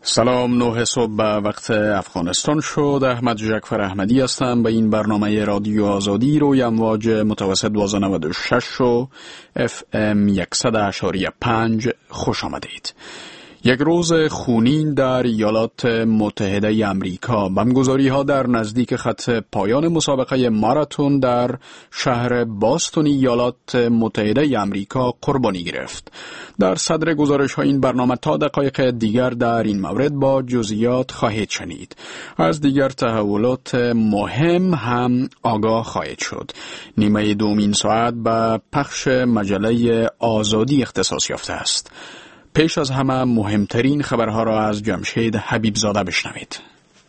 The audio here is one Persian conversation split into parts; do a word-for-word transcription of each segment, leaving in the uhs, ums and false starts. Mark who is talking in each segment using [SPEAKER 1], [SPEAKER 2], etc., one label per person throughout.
[SPEAKER 1] سلام، نه صبح به وقت افغانستان شد. احمد جعفر احمدی هستم. به این برنامه رادیو آزادی روی امواج متوسط دوازده نود و شش و اف ام صد و پنج خوش آمدید. یک روز خونین در ایالات متحده امریکا، بمبگذاری ها در نزدیک خط پایان مسابقه ماراتون در شهر باستون ایالات متحده امریکا قربانی گرفت. در صدر گزارش ها این برنامه تا دقایق دیگر در این مورد با جزئیات خواهید شنید. از دیگر تحولات مهم هم آگاه خواهید شد. نیمه دومین ساعت به پخش مجله آزادی اختصاص یافته است. پیش از همه مهمترین خبرها را از جمشید حبیبزاده بشنوید.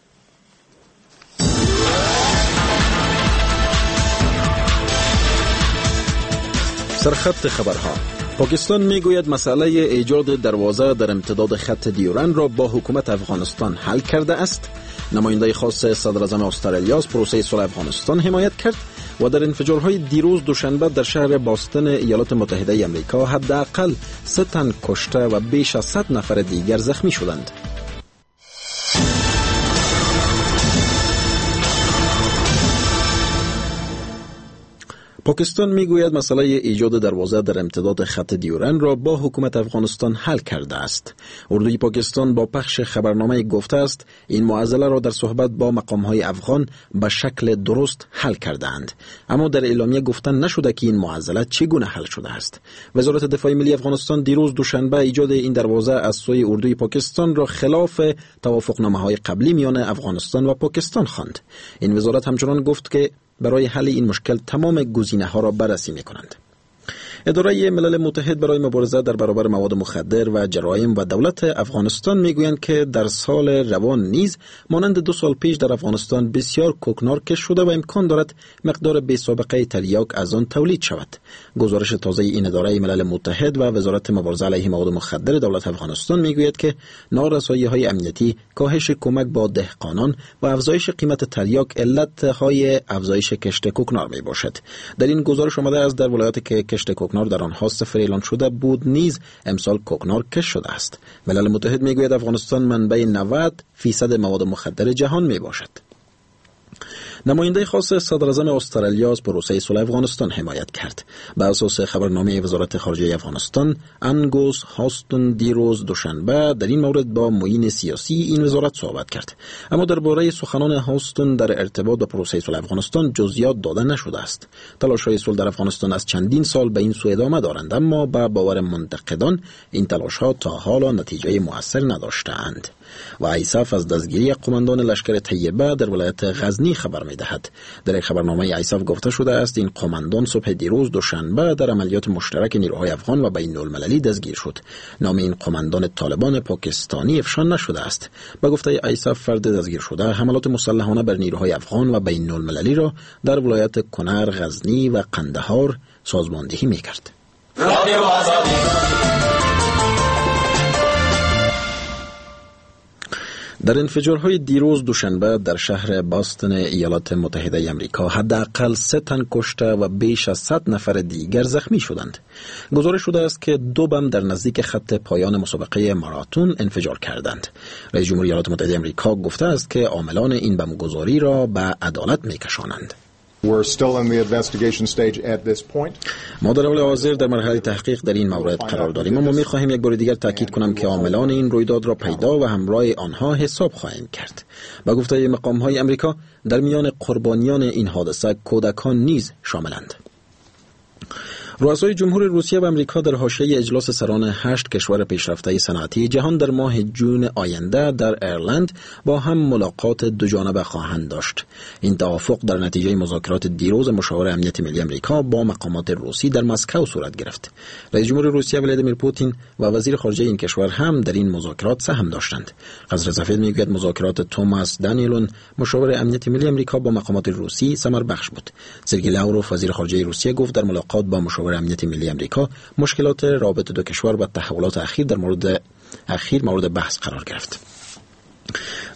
[SPEAKER 2] سرخط خبرها. پاکستان میگوید مسئله ایجاد دروازه در امتداد خط دیورند را با حکومت افغانستان حل کرده است. نماینده خاص صدر اعظم استرالیا از پروسه صلح افغانستان حمایت کرد و در انفجارهای دیروز دوشنبه در شهر باستون ایالات متحده آمریکا حداقل سه تن کشته و بیش از صد نفر دیگر زخمی شدند. پاکستان میگوید مسئله ایجاد دروازه در امتداد خط دیورند را با حکومت افغانستان حل کرده است. اردوی پاکستان با پخش خبرنامه گفته است این معضله را در صحبت با مقام‌های افغان به شکل درست حل کردند، اما در اعلامیه گفتن نشده که این معضله چگونه حل شده است. وزارت دفاع ملی افغانستان دیروز دوشنبه ایجاد این دروازه از سوی اردوی پاکستان را خلاف توافقنامه‌های قبلی میان افغانستان و پاکستان خواند. این وزارت همچنان گفت که برای حل این مشکل تمام گزینه‌ها را بررسی می‌کنند. اداره ملل متحد برای مبارزه در برابر مواد مخدر و جرایم و دولت افغانستان میگویند که در سال روان نیز مانند دو سال پیش در افغانستان بسیار کوکنار کش شده و امکان دارد مقدار بی سابقه تریاک از آن تولید شود. گزارش تازه این اداره ملل متحد و وزارت مبارزه علیه مواد مخدر دولت افغانستان میگوید که نارسایی‌های امنیتی، کاهش کمک با دهقانان و افزایش قیمت تریاک علت‌های افزایش کشت کوکنار میباشد. در این گزارش آمده است در ولایاتی که کشت کوکنار در آنها صفر اعلان شده بود نیز امسال کوکنار کش شده است. ملل متحد میگوید افغانستان منبع نود فیصد مواد مخدر جهان می باشد. نماینده خاص صدر اعظم استرالیا از پروسه صلح افغانستان حمایت کرد. بر اساس خبرنامه وزارت خارجه افغانستان، انگوس هاستون دیروز دوشنبه در این مورد با معین سیاسی این وزارت صحبت کرد، اما درباره سخنان هاستون در ارتباط با پروسه صلح افغانستان جزئیات داده نشده است. تلاش‌های صلح در افغانستان از چندین سال به این سو ادامه دارند، اما با باور منتقدان این تلاش‌ها تا حالا نتیجه مؤثر نداشته‌اند. و ایساف از دستگیری قماندان لشکر طیبه در ولایت غزنی خبر می‌دهد. در خبرنامه ایساف گفته شده است این قماندان صبح دیروز دوشنبه در عملیات مشترک نیروهای افغان و بین‌المللی دستگیر شد. نام این قماندان طالبان پاکستانی افشا نشده است. با گفته ایساف فرد دستگیر شده حملات مسلحانه بر نیروهای افغان و بین‌المللی را در ولایت کنر، غزنی و قندهار سازماندهی می‌کرد. در انفجارهای دیروز دوشنبه در شهر باستون ایالات متحده آمریکا حداقل سه تن کشته و بیش از صد نفر دیگر زخمی شدند. گزارش شده است که دو بم در نزدیک خط پایان مسابقه ماراتون انفجار کردند. رئیس جمهور ایالات متحده آمریکا گفته است که عاملان این بمبگذاری را به عدالت می‌کشانند.
[SPEAKER 3] We're still in the investigation stage at this point.
[SPEAKER 2] ما در حال حاضر در مرحله تحقیق در این مورد قرار داریم، اما می‌خواهیم یک بار دیگر تاکید کنم که عاملان این رویداد را پیدا و همراه آنها حساب خواهیم کرد. با گفته مقام‌های آمریکا در میان قربانیان این حادثه کودکان نیز شاملند. رؤسای جمهور روسیه و امریکا در حاشیه اجلاس سران هشت کشور پیشرفته صنعتی جهان در ماه جون آینده در ایرلند با هم ملاقات دوجانبه خواهند داشت. این توافق در نتیجه مذاکرات دیروز مشاور امنیت ملی امریکا با مقامات روسی در مسکو صورت گرفت. رئیس جمهور روسیه ولادیمیر پوتین و وزیر خارجه این کشور هم در این مذاکرات سهم داشتند. قصر سفید میگوید مذاکرات توماس دانیلون مشاور امنیت ملی امریکا با مقامات روسی ثمر بخش بود. سرگئی لاوروف وزیر خارجه روسیه گفت در ملاقات با مشاور امنیت ملی امریکا مشکلات رابطه دو کشور و تحولات اخیر در مورد اخیر مورد بحث قرار گرفت.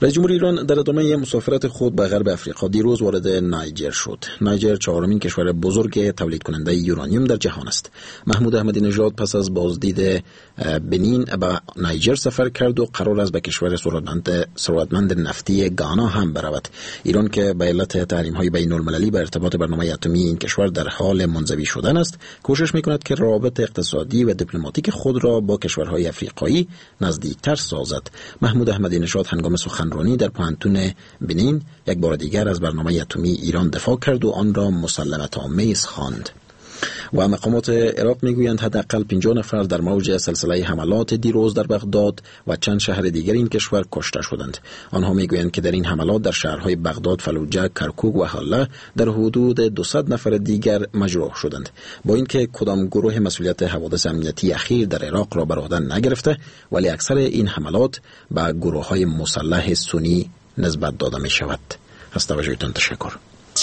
[SPEAKER 2] رئیس جمهور ایران در ادامه مسافرت خود به غرب افریقا دیروز وارد نیجر شد. نیجر چهارمین کشور بزرگ تولید کننده یورانیوم در جهان است. محمود احمدی نژاد پس از بازدید بنین به نیجر سفر کرد و قرار است به کشور ثروتمند ثروتمند نفتی گانا هم برود. ایران که به علت تحریم‌های بین‌المللی به ارتباط برنامه اتمی این کشور در حال منزوی شدن است، کوشش می‌کند که روابط اقتصادی و دیپلماتیک خود را با کشورهای افریقایی نزدیکتر سازد. محمود احمدی نژاد هنگام سخنرانی در پوانتون بنین یک بار دیگر از برنامه اتمی ایران دفاع کرد و آن را مسالمت‌آمیز خواند. و مقامات عراق میگویند حداقل پنجاه نفر در موج سلسله حملات دیروز در بغداد و چند شهر دیگر این کشور کشته شدند. آنها میگویند که در این حملات در شهرهای بغداد، فلوجه، کرکوک و حاله در حدود دویست نفر دیگر مجروح شدند. با اینکه کدام گروه مسئولیت حوادث امنیتی اخیر در عراق را بر عهده نگرفته، ولی اکثر این حملات به گروه‌های مسلح سنی نسبت داده می شود. از توجهتان تشکر.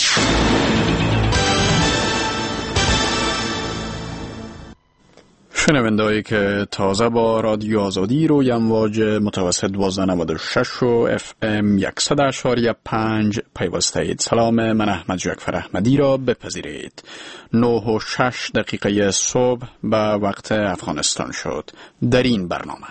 [SPEAKER 1] شنونده‌ای که تازه با رادیو آزادی روی امواج متوسط دوازده نود و شش و اف ام صد اشاری پنج پیوسته اید. سلام، من احمد جعفر احمدی را بپذیرید. نه و شش دقیقه صبح به وقت افغانستان شد. در این برنامه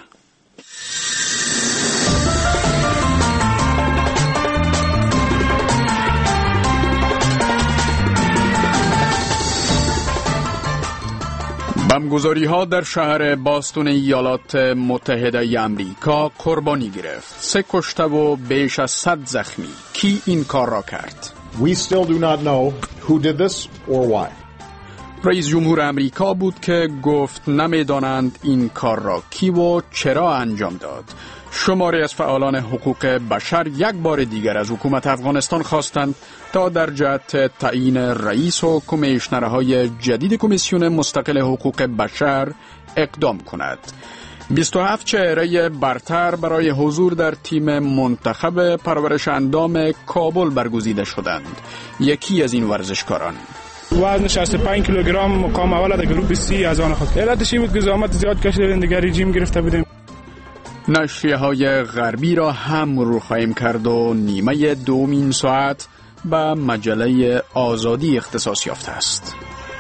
[SPEAKER 1] بمبگذاری ها در شهر باستون ایالات متحده ای آمریکا قربانی گرفت. سه کشته و بیش از صد زخمی. کی این کار را کرد؟
[SPEAKER 3] We still do not know who did this or why.
[SPEAKER 1] رئیس جمهور آمریکا بود که گفت نمیدانند این کار را کی و چرا انجام داد. شماری از فعالان حقوق بشر یک بار دیگر از حکومت افغانستان خواستند تا در جهت تعیین رئیس و کمیشنرهای جدید کمیسیون مستقل حقوق بشر اقدام کند. بیست و هفت چهره برتر برای حضور در تیم منتخب پرورش اندام کابل برگزیده شدند. یکی از این ورزشکاران
[SPEAKER 4] وزن شصت و پنج کیلوگرم مقام اول در گروه سی از آن خود. علتش این بود که زحمت زیاد کشیدیم، دیگه رژیم گرفته بودیم.
[SPEAKER 1] نشریه های غربی را هم مرور خواهیم کرد و نیمه دومین ساعت به مجله آزادی اختصاص یافته است.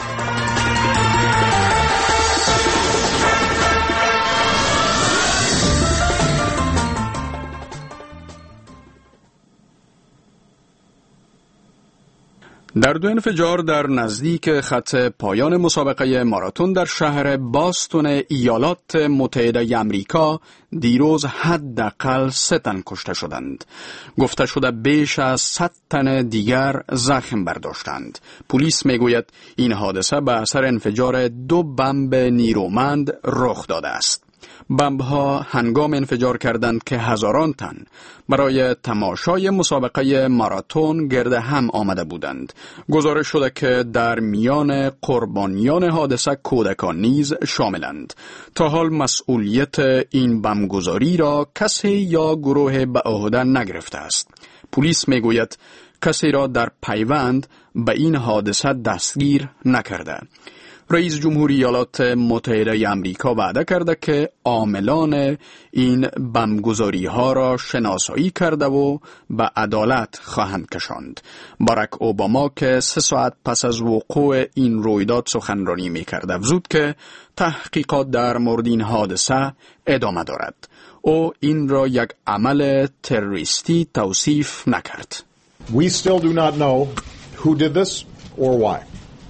[SPEAKER 1] در دو انفجار در نزدیک خط پایان مسابقه ماراتون در شهر باستون ایالات متحده ای آمریکا دیروز حداقل سه تن کشته شدند. گفته شده بیش از صد تن دیگر زخم برداشتند. پلیس میگوید این حادثه به اثر انفجار دو بمب نیرومند رخ داده است. بمب‌ها هنگام انفجار کردند که هزاران تن برای تماشای مسابقه ماراتون گرد هم آمده بودند. گزارش شده که در میان قربانیان حادثه کودکان نیز شاملند. تا حال مسئولیت این بمبگذاری را کسی یا گروه به عهده نگرفته است. پلیس میگوید کسی را در پیوند به این حادثه دستگیر نکرده. رئیس جمهور ایالات متحده ای آمریکا وعده کرده که عاملان این بمبگذاری ها را شناسایی کرده و به عدالت خواهند کشاند. باراک اوباما که سه ساعت پس از وقوع این رویداد سخنرانی می کرد افزود که تحقیقات در مورد این حادثه ادامه دارد. او این را یک عمل تروریستی توصیف نکرد.
[SPEAKER 3] We still do not know who did this or why.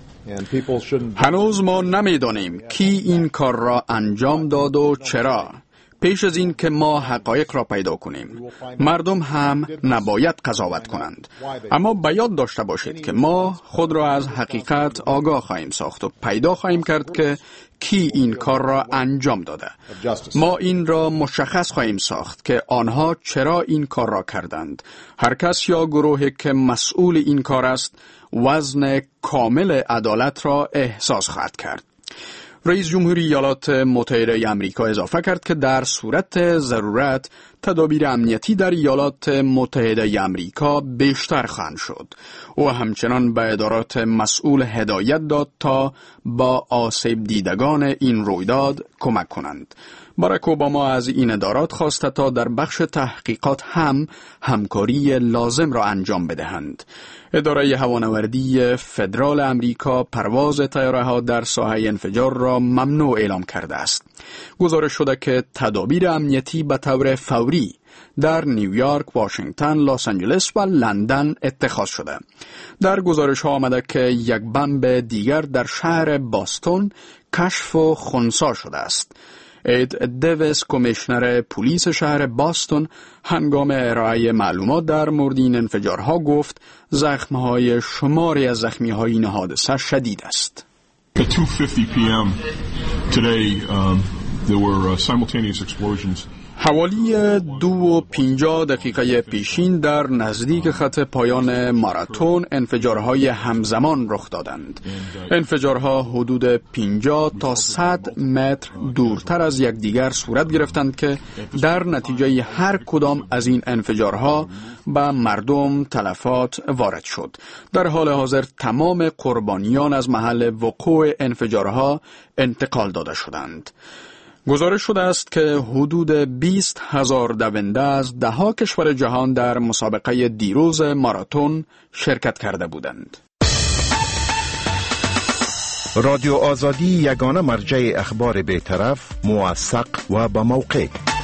[SPEAKER 1] هنوز ما نمیدانیم کی این کار را انجام داد و چرا. پیش از این که ما حقایق را پیدا کنیم، مردم هم نباید قضاوت کنند. اما باید داشته باشید که ما خود را از حقیقت آگاه خواهیم ساخت و پیدا خواهیم کرد که کی این کار را انجام داده. ما این را مشخص خواهیم ساخت که آنها چرا این کار را کردند. هر کس یا گروهی که مسئول این کار است وزن کامل عدالت را احساس خواهد کرد. رئیس جمهور ایالات متحده ای آمریکا اضافه کرد که در صورت ضرورت تدابیر امنیتی در ایالات متحده ای آمریکا بیشتر خواهند شد. او همچنان به ادارات مسئول هدایت داد تا با آسیب دیدگان این رویداد کمک کنند. باراک اوباما از این ادارات خواسته تا در بخش تحقیقات هم همکاری لازم را انجام بدهند. اداره هوانوردی فدرال امریکا پرواز طیاره‌ها در ساحه انفجار را ممنوع اعلام کرده است. گزارش شده که تدابیر امنیتی به طور فوری در نیویورک، واشنگتن، لس آنجلس و لندن اتخاذ شده. در گزارش ها آمده که یک بمب دیگر در شهر باستون کشف و خنثی شده است. اید دیویس، کمیشنر پلیس شهر باستون، هنگام ارائه معلومات در مورد این انفجارها گفت زخمهای شماری از زخمی‌های این حادثه شدید است.
[SPEAKER 5] At two fifty p m today um, there were uh, simultaneous explosions.
[SPEAKER 1] حوالی دو و پینجا دقیقه پیشین در نزدیک خط پایان ماراتون انفجارهای همزمان رخ دادند. انفجارها حدود پنجاه تا صد متر دورتر از یکدیگر صورت گرفتند که در نتیجه هر کدام از این انفجارها به مردم تلفات وارد شد. در حال حاضر تمام قربانیان از محل وقوع انفجارها انتقال داده شدند. گزارش شده است که حدود بیست هزار دونده از ده ها کشور جهان در مسابقه دیروز ماراتون شرکت کرده بودند.
[SPEAKER 6] رادیو آزادی یگانه مرجع اخبار بی‌طرف، موثق و با موقع.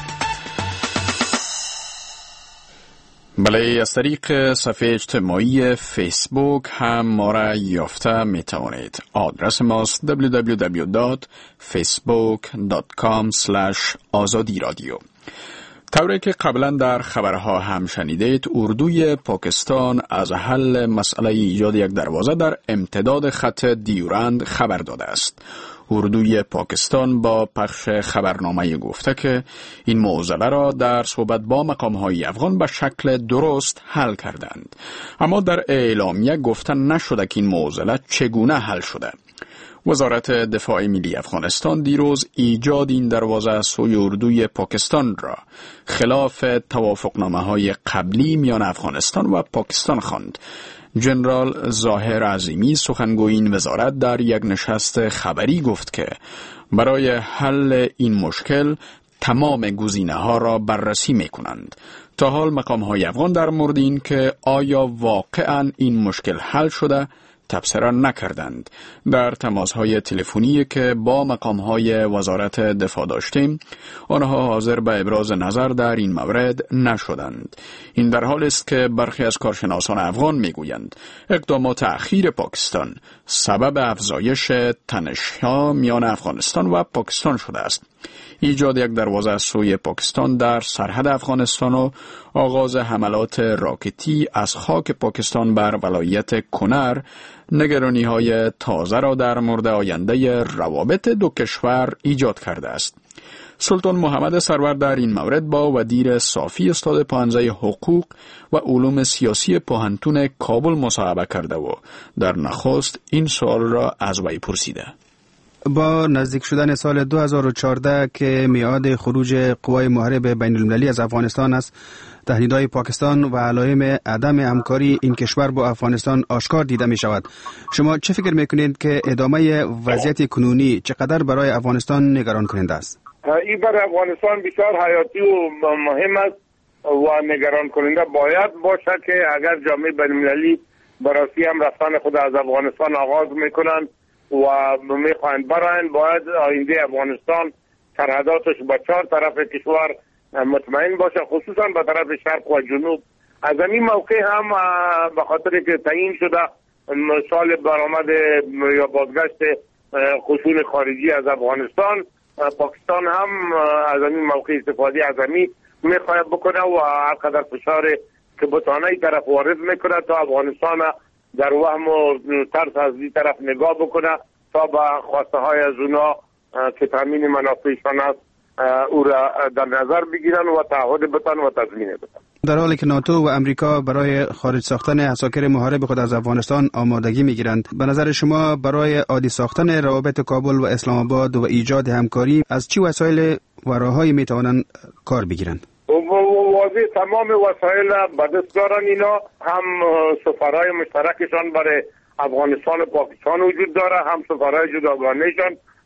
[SPEAKER 1] بله، از طریق صفحه اجتماعی فیسبوک هم ما را یافته می توانید. آدرس ماست دبلیو دبلیو دبلیو دات فیسبوک دات کام اسلش آزادی رادیو. طوری که قبلا در خبرها هم شنیدید، اردوی پاکستان از حل مسئله ایجاد یک دروازه در امتداد خط دیورند خبر داده است. اردوی پاکستان با پخش خبرنامه گفته که این معضله را در صحبت با مقام‌های افغان به شکل درست حل کردند، اما در اعلامیه گفتن نشده که این معضله چگونه حل شده. وزارت دفاع ملی افغانستان دیروز ایجاد این دروازه از سوی اردوی پاکستان را خلاف توافقنامه‌های قبلی میان افغانستان و پاکستان خواند. جنرال ظاهر عظیمی سخنگوی این وزارت در یک نشست خبری گفت که برای حل این مشکل تمام گزینه‌ها را بررسی می‌کنند. تا حال مقام‌های افغان در مورد این که آیا واقعاً این مشکل حل شده تبصره نکردند. در تماس‌های تلفنی که با مقام‌های وزارت دفاع داشتیم، آنها حاضر به ابراز نظر در این مورد نشدند. این در حال است که برخی از کارشناسان افغان میگویند اقدامات اخیر پاکستان سبب افزایش تنش‌ها میان افغانستان و پاکستان شده است. ایجاد یک دروازه از سوی پاکستان در سرحد افغانستان و آغاز حملات راکتی از خاک پاکستان بر ولایت کنر نگرانی‌های تازه را در مورد آینده روابط دو کشور ایجاد کرده است. سلطان محمد سرور در این مورد با وزیر صافی استاد پوهنځی حقوق و علوم سیاسی پوهنتون کابل مصاحبه کرده و در نخست این سوال را از وی پرسیده.
[SPEAKER 7] با نزدیک شدن سال دو هزار و چهارده که میعاد خروج قوای محارب بین المللی از افغانستان است، تهدیدهای پاکستان و علائم عدم همکاری این کشور با افغانستان آشکار دیده می شود. شما چه فکر می کنید که ادامه وضعیت کنونی چقدر برای افغانستان نگران کننده است؟
[SPEAKER 8] این برای افغانستان بسیار حیاتی و مهم است و نگران کننده باید باشد که اگر جامعه بین المللی برای هم رفتن خود از افغانستان آغاز میکنند و میخواهند برایند، باید آینده افغانستان سرحداتش با چهار طرف کشور مطمئن باشه، خصوصا به طرف شرق و جنوب. از این موقع هم به خاطر که تعیین شده سال برآمد یا بازگشت قشون خارجی از افغانستان، پاکستان هم از این موقع استفاده عظیمی میخواهد بکنه و هر قدر فشار که بتانه ای طرف وارد میکنه تا افغانستان در وهم و ترس از این طرف نگاه بکنه تا به خواسته های از اونا که تامین منافعشان است او را در نظر بگیرن و تعهد بتن و تضمین بتن.
[SPEAKER 7] در حالی که ناتو و امریکا برای خارج ساختن عساکر محارب خود از افغانستان آمادگی میگیرند، به نظر شما برای عادی ساختن روابط کابل و اسلام آباد و ایجاد همکاری از چه وسایل و راههایی میتوانند کار بگیرند؟
[SPEAKER 8] واضح تمام وسایل به دست دارن اینا، هم سفرهای مشترکشان برای افغانستان و پاکستان وجود داره، هم سفرهای جداگانهشان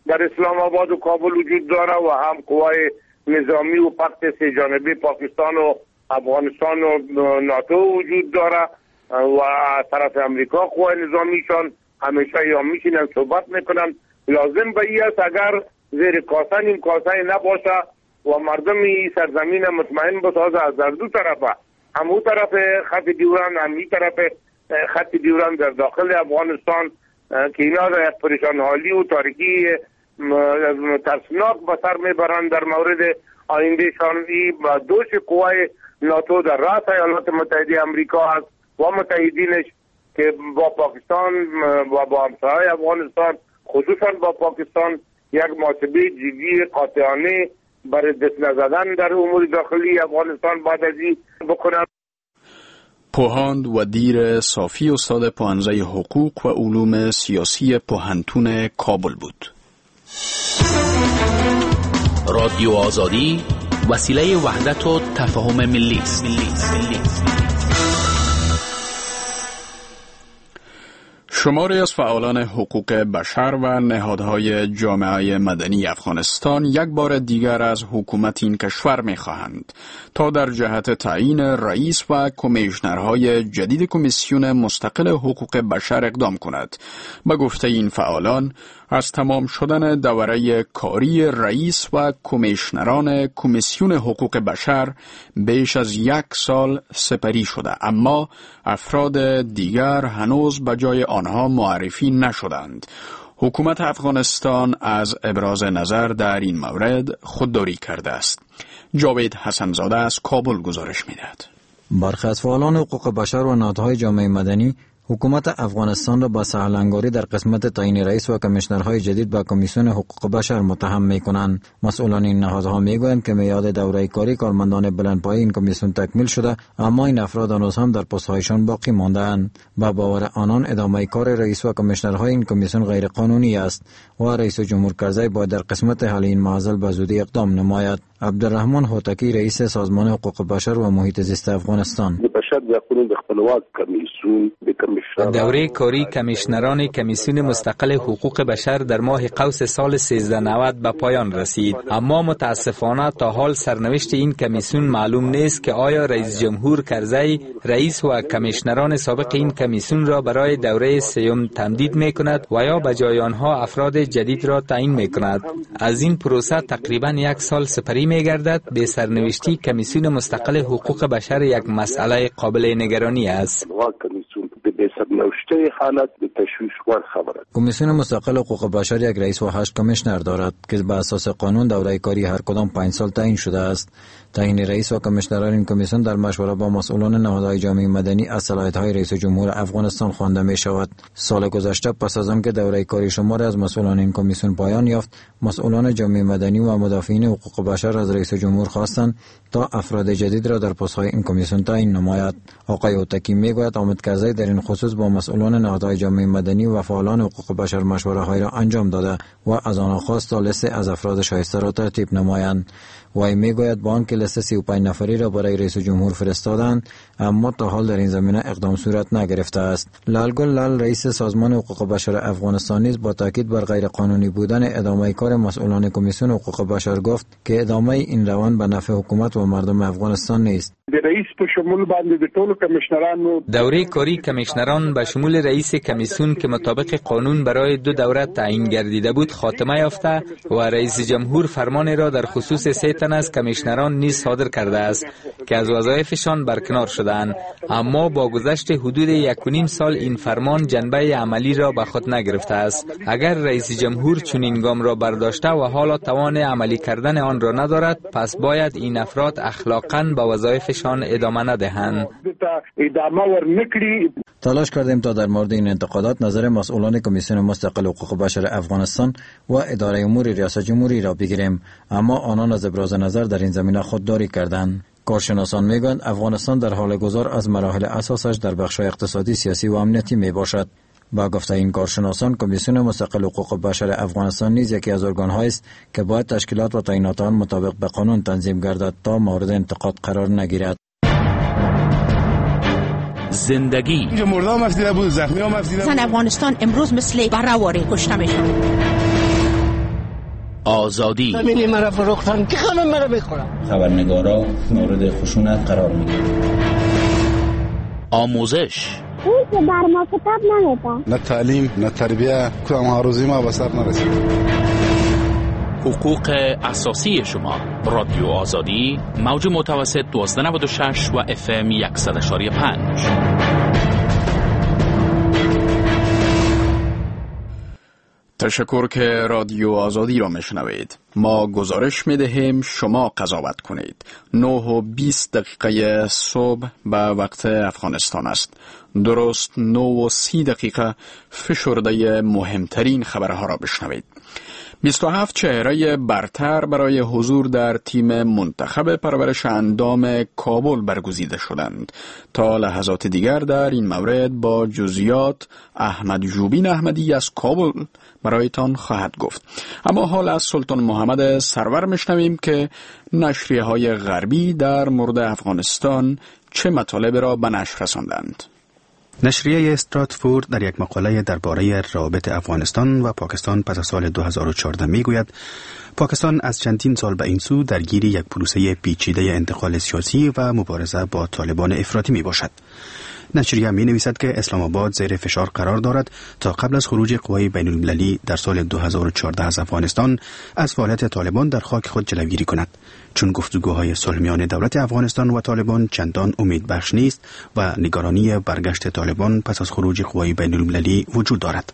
[SPEAKER 8] در اسلام آباد و کابل وجود داره و هم قوای نظامی و پخت سه جانبه پاکستان و افغانستان و ناتو وجود داره و از طرف امریکا قوای نظامیشان همیشه یا میشینن صحبت میکنن. لازم به این است اگر زیر کاسه نیم کاسه نباشه و مردم این سرزمین مطمئن بسازه از در دو طرفه، هم اون طرف خط دیوران هم این طرف خط دیوران در داخل افغانستان که اینا در پریشان حالی و تاریکی ترسناک به سر میبرند در مورد آیندهشان. با دوش قوای ناتو در رأس ایالات متحده امریکا است و متحدینش که با پاکستان و با همسایه افغانستان خصوصا با پاکستان یک محاسبه جدی قاطعانه برای دست نزدن در امور داخلی افغانستان بعد از این بکنند.
[SPEAKER 1] پوهاند و دیر صافی استاد پوهنځی حقوق و علوم سیاسی پوهنتون کابل بود.
[SPEAKER 9] رادیو آزادی وسیله وحدت و تفاهم ملی است.
[SPEAKER 1] شماری از فعالان حقوق بشر و نهادهای جامعه مدنی افغانستان یک بار دیگر از حکومت این کشور می‌خواهند تا در جهت تعیین رئیس و کمیشنرهای جدید کمیسیون مستقل حقوق بشر اقدام کند. به گفته این فعالان، از تمام شدن دوره کاری رئیس و کمیشنران کمیسیون حقوق بشر بیش از یک سال سپری شده، اما افراد دیگر هنوز به جای آنها معرفی نشدند. حکومت افغانستان از ابراز نظر در این مورد خودداری کرده است. جاوید حسنزاده از کابل گزارش می‌دهد.
[SPEAKER 2] برخی از فعالان حقوق بشر و نهادهای جامعه مدنی حکومت افغانستان را با سهلانگاری در قسمت تعیین رئیس و کمیشنرهای جدید به کمیسیون حقوق بشر متهم می‌کنند. مسئولان این نهادها می‌گویند که میعاد دوره کاری کارمندان بلندپایه این کمیسیون تکمیل شده، اما این افراد هنوز هم در پست‌هایشان باقی مانده‌اند. با باور آنان ادامه کار رئیس و کمیشنرهای این کمیسیون غیر قانونی است و رئیس جمهور کرزی باید در قسمت حل این معضل به زودی اقدام نماید. عبدالرحمن هوتکی رئیس سازمان حقوق بشر و محیط زیست افغانستان:
[SPEAKER 10] دوره کاری کمیشنران کمیسیون مستقل حقوق بشر در ماه قوس سال سیزده نود به پایان رسید، اما متاسفانه تا حال سرنوشت این کمیسیون معلوم نیست که آیا رئیس جمهور کرزی رئیس و کمیشنران سابق این کمیسیون را برای دوره سیوم تمدید میکند و یا به جای آنها افراد جدید را تعیین میکند. از این پروسه تقریبا یک سال سپری میگردد. به سرنوشتی کمیسیون مستقل حقوق بشر یک مسئله قابل نگرانی است.
[SPEAKER 2] کمیسیون مستقل حقوق بشر یک رئیس و هشت کمیشنر دارد که به اساس قانون دوره کاری هر کدام پنج سال تعیین شده است. تعیین رئیس و کمیشنران این کمیسیون در مشوره با مسئولان نهادهای جامعه مدنی از صلاحیت‌های رئیس جمهور افغانستان خوانده می شود. سال گذشته پس از آنکه دوره کاری شماری از مسئولان این کمیسیون پایان یافت، مسئولان جامعه مدنی و مدافعین حقوق بشر از رئیس جمهور خواستند تا افراد جدید را در پست‌های این کمیسیون تعیین نماید. آقای اوتکی میگوید آمد کرزی در این خصوص با مسئولان نهادهای جامعه مدنی و فعالان حقوق بشر مشوره‌های را انجام داده و از آنها خواست تا لیست از افراد شایسته را ترتیب نمایند. وی میگوید با آنکه لیست سی و پنج نفری را برای رئیس جمهور فرستادند، اما تا حال در این زمینه اقدام صورت نگرفته است. لالگل لال رئیس سازمان حقوق بشر افغانستان نیز با تاکید بر غیر قانونی بودن ادامه کار مسئولان کمیسیون حقوق بشر گفت که ادامه این روند به نفع حکومت و مردم افغانستان نیست.
[SPEAKER 11] رئیس په شمول باندې د ټولو کمیشنرانو
[SPEAKER 10] دوره کاری کمیشنران به شمول رئیس کمیسیون که مطابق قانون برای دو دوره تعیین گردیده بود خاتمه یافته و رئیس جمهور فرمان را در خصوص سه تن از کمیشنران نیز صادر کرده است که از وظایفشان برکنار شدند، اما با گذشت حدود یک و نیم سال این فرمان جنبه عملی را به خود نگرفته است. اگر رئیس جمهور چنین گام را برداشته و حالا توان عملی کردن آن را ندارد، پس باید این افراد اخلاقاً به وظایف شان ادامه ندهند.
[SPEAKER 2] تلاش کردیم تا در مورد این انتقادات نظر مسئولان کمیسیون مستقل حقوق بشر افغانستان و اداره امور ریاست جمهوری را بگیریم، اما آنان از ابراز نظر در این زمینه خودداری کردند. کارشناسان میگویند افغانستان در حال گذار از مراحل اساسش در بخش اقتصادی، سیاسی و امنیتی می باشد. با گفته این کارشناسان، کمیسیون مستقل حقوق بشر افغانستان نیز یکی از ارگان‌هایی است که باید تشکیلات و تعیینات آن مطابق به قانون تنظیم گردد تا مورد انتقاد قرار نگیرد.
[SPEAKER 9] زندگی
[SPEAKER 4] مردم افزیده بود، زخمی هم افزیده بود.
[SPEAKER 12] زن افغانستان امروز مثل بره‌واره کشته میشن.
[SPEAKER 9] آزادی.
[SPEAKER 12] ببینی مرا فروختن که همه مرا بخورم.
[SPEAKER 13] خبرنگارا مورد خشونت قرار میگیرن.
[SPEAKER 9] آموزش.
[SPEAKER 14] اون که در ما کتاب نمیده.
[SPEAKER 15] نه تعلیم نه تربیه، کدام هاروزی ما به سر نرسید.
[SPEAKER 9] حقوق اساسی شما. رادیو آزادی، موج متوسط دوازده نود و شش و اف ام صد و پنج.
[SPEAKER 1] تشکر که رادیو آزادی را میشنوید. ما گزارش میدهیم، شما قضاوت کنید. نه و بیست دقیقه صبح به وقت افغانستان است. درست نه و سی دقیقه فشرده مهمترین خبرها را بشنوید. بیست و هفت چهره برتر برای حضور در تیم منتخب پرورش اندام کابل برگزیده شدند. تا لحظات دیگر در این مورد با جزئیات احمد جوبین احمدی از کابل برایتان خواهد گفت. اما حال از سلطان محمد سرور میشنویم که نشریه های غربی در مورد افغانستان چه مطالب را به نشر رساندند.
[SPEAKER 7] نشریه استراتفورد در یک مقاله درباره روابط افغانستان و پاکستان پس از سال دو هزار و چهارده میگوید پاکستان از چندین سال به این سو درگیر یک پروسه پیچیده انتقال سیاسی و مبارزه با طالبان افراطی می باشد. نشریه می نویسد که اسلام آباد زیر فشار قرار دارد تا قبل از خروج قوای بین المللی در سال دو هزار و چهارده از افغانستان از فعالیت طالبان در خاک خود جلوگیری کند، چون گفتگوهای صلح میان دولت افغانستان و طالبان چندان امیدبخش نیست و نگرانی برگشت طالبان پس از خروج قوای بین المللی وجود دارد.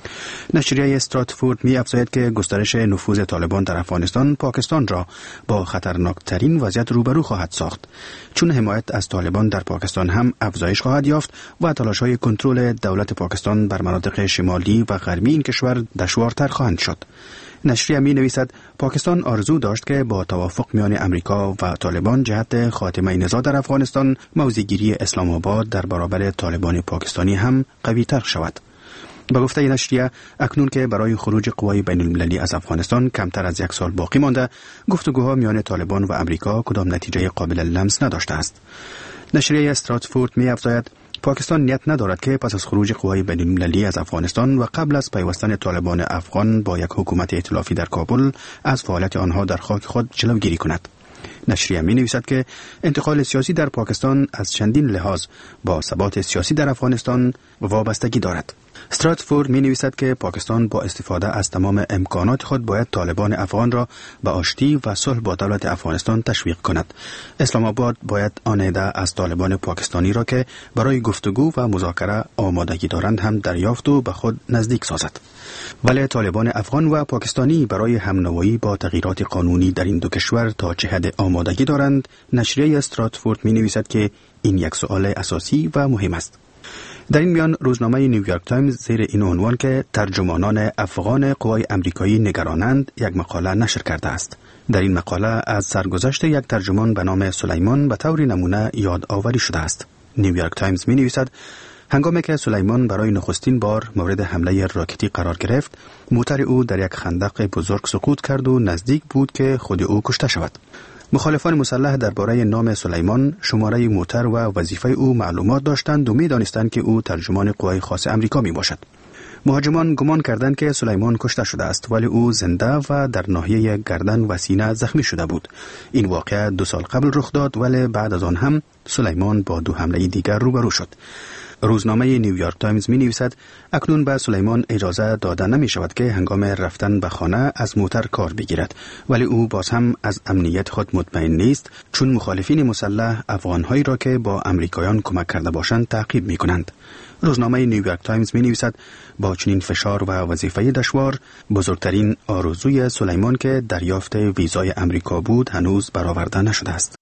[SPEAKER 7] نشریه استراتفورد می افزاید که گسترش نفوذ طالبان در افغانستان پاکستان را با خطرناکترین وضعیت روبرو خواهد ساخت، چون حمایت از طالبان در پاکستان هم افزایش خواهد یافت و تلاش‌های کنترل دولت پاکستان بر مناطق شمالی و غربی این کشور دشوارتر خواهند شد. نشریه می نویسد پاکستان آرزو داشت که با توافق میان امریکا و طالبان جهت خاتمه نزاع در افغانستان موضع‌گیری اسلام آباد در برابر طالبان پاکستانی هم قوی‌تر شود. به گفته نشریه اکنون که برای خروج قوای بین المللی از افغانستان کمتر از یک سال باقی مانده، گفتگوها میان طالبان و امریکا کدام نتیجه قابل لمس نداشته است. نشریه استراتفورد می افزاید پاکستان نیت ندارد که پس از خروج قوای بین المللی از افغانستان و قبل از پیوستن طالبان افغان با یک حکومت ائتلافی در کابل از فعالیت آنها در خاک خود جلوگیری کند. نشریه می نویسد که انتقال سیاسی در پاکستان از چندین لحاظ با ثبات سیاسی در افغانستان وابستگی دارد. استراتفورد می نویسد که پاکستان با استفاده از تمام امکانات خود باید طالبان افغان را به آشتی و صلح با دولت افغانستان تشویق کند. اسلام آباد باید آن عده از طالبان پاکستانی را که برای گفتگو و مذاکره آمادگی دارند هم دریافت و به خود نزدیک سازد. ولی طالبان افغان و پاکستانی برای همنوایی با تغییرات قانونی در این دو کشور تا چه حد آمادگی دارند؟ نشریه استراتفورد می نویسد که این یک سوال اساسی و مهم است. در این میان روزنامه نیویورک تایمز زیر این عنوان که ترجمانان افغان قوای امریکایی نگرانند یک مقاله نشر کرده است. در این مقاله از سرگذشت یک ترجمان به نام سلیمان به طور نمونه یاد آوری شده است. نیویورک تایمز می نویسد هنگامی که سلیمان برای نخستین بار مورد حمله راکتی قرار گرفت، موتر او در یک خندق بزرگ سقوط کرد و نزدیک بود که خود او کشته شود. مخالفان مسلح درباره نام سلیمان، شماره موتر و وظیفه او معلومات داشتند و می دانستند که او ترجمان قوای خاص امریکا می باشد. مهاجمان گمان کردند که سلیمان کشته شده است، ولی او زنده و در ناحیه گردن و سینه زخمی شده بود. این واقعه دو سال قبل رخ داد، ولی بعد از آن هم سلیمان با دو حمله دیگر روبرو شد. روزنامه نیویورک تایمز می نویسد اکنون به سلیمان اجازه داده نمی شود که هنگام رفتن به خانه از موتر کار بگیرد، ولی او باز هم از امنیت خود مطمئن نیست، چون مخالفین مسلح افغانهایی را که با امریکایان کمک کرده باشند تعقیب می کنند. روزنامه نیویورک تایمز می نویسد با چنین فشار و وظیفه دشوار، بزرگترین آرزوی سلیمان که دریافت ویزای امریکا بود هنوز برآورده نشده است.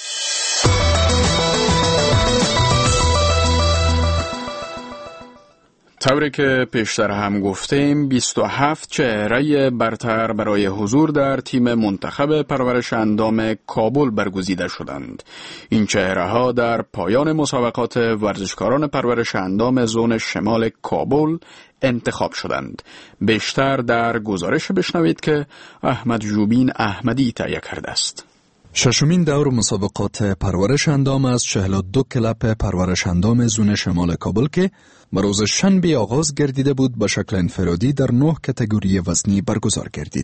[SPEAKER 1] طوری که پیشتر هم گفتیم، بیست و هفت چهره برتر برای حضور در تیم منتخب پرورش اندام کابل برگزیده شدند. این چهره ها در پایان مسابقات ورزشکاران پرورش اندام زون شمال کابل انتخاب شدند. بیشتر در گزارش بشنوید که احمد جوبین احمدی تهیه کرده است.
[SPEAKER 16] ششمین دور مسابقات پرورش اندام از چهل و دو کلب پرورش اندام زون شمال کابل که به روز شنبه آغاز گردیده بود به شکل انفرادی در نه کاتگوری وزنی برگزار گردید.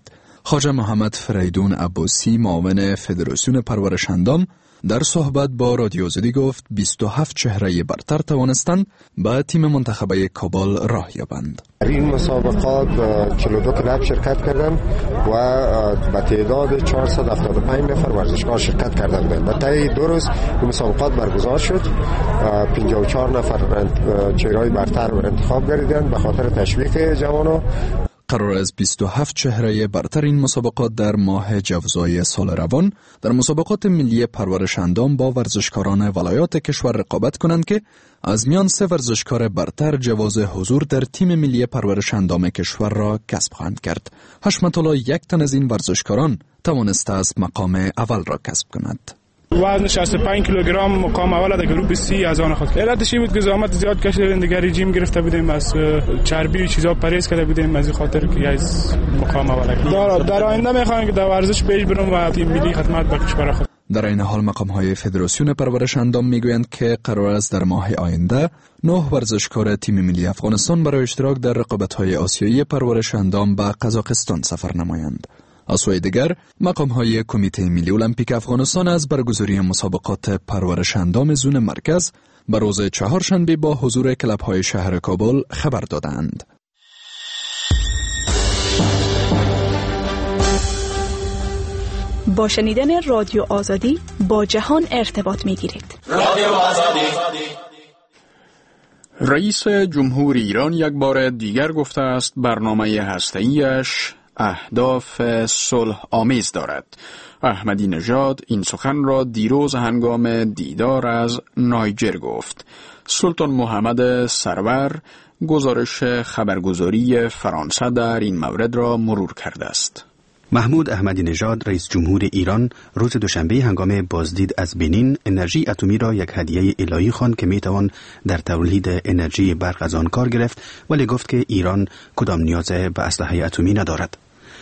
[SPEAKER 16] خواجه محمد فریدون عباسی معاون فدراسیون پرورش اندام در صحبت با رادیو آزادی گفت بیست و هفت چهره برتر توانستند به تیم منتخبه کابل راه یابند.
[SPEAKER 17] در این مسابقات چهل و دو کلاب شرکت کردند و به تعداد چهارصد و هفتاد و پنج نفر ورزشکار شرکت کردند. به طی دو روز این مسابقات برگزار شد. پنجاه و چهار نفر چهره‌های برتر انتخاب گردیدند به خاطر تشویق جوانان.
[SPEAKER 16] قرار از بیست و هفت چهره برتر این مسابقات در ماه جوزای سال روان در مسابقات ملی پرورش اندام با ورزشکاران ولایات کشور رقابت کنند که از میان سه ورزشکار برتر جواز حضور در تیم ملی پرورش اندام کشور را کسب خواهند کرد. حشمت الله یک تن از این ورزشکاران توانسته از مقام اول را کسب کند.
[SPEAKER 4] وزن شصت و پنج کیلوگرم مقام اول در گروه سی از آن خود. علتش این بود که زحمت زیاد کشیدیم، دیگه رژیم گرفته بودیم، از چربی و چیزا پرهیز کرده بودیم، از این خاطر که از مقام اول در, در آینده میخوام که در ورزش پیش برم و تیم ملی خدمت به کشور خود.
[SPEAKER 16] در این حال مقام های فدراسیون پرورش اندام میگویند که قرار است در ماه آینده نه ورزشکار تیم ملی افغانستان برای اشتراک در رقابت های آسیایی پرورش اندام به قزاقستان سفر نمایند. از سوی دیگر مقام های کمیته ملی المپیک افغانستان از برگزاری مسابقات پرورش اندام زون مرکز بر روز چهارشنبه با حضور کلب های شهر کابل خبر دادند.
[SPEAKER 18] با شنیدن رادیو آزادی با جهان ارتباط می گیرید.
[SPEAKER 1] رادیو آزادی. رئیس جمهور ایران یک بار دیگر گفته است برنامه هسته‌ایش اهداف صلح آمیز دارد. احمدی نژاد این سخن را دیروز هنگام دیدار از نایجر گفت. سلطان محمد سرور گزارش خبرگزاری فرانسه در این مورد را مرور کرده است.
[SPEAKER 7] محمود احمدی نژاد رئیس جمهور ایران روز دوشنبه هنگام بازدید از بنین انرژی اتمی را یک هدیه الهی خواند که میتوان در تولید انرژی برق از آن کار گرفت، ولی گفت که ایران کدام نیاز به اسلحه اتمی ندارد.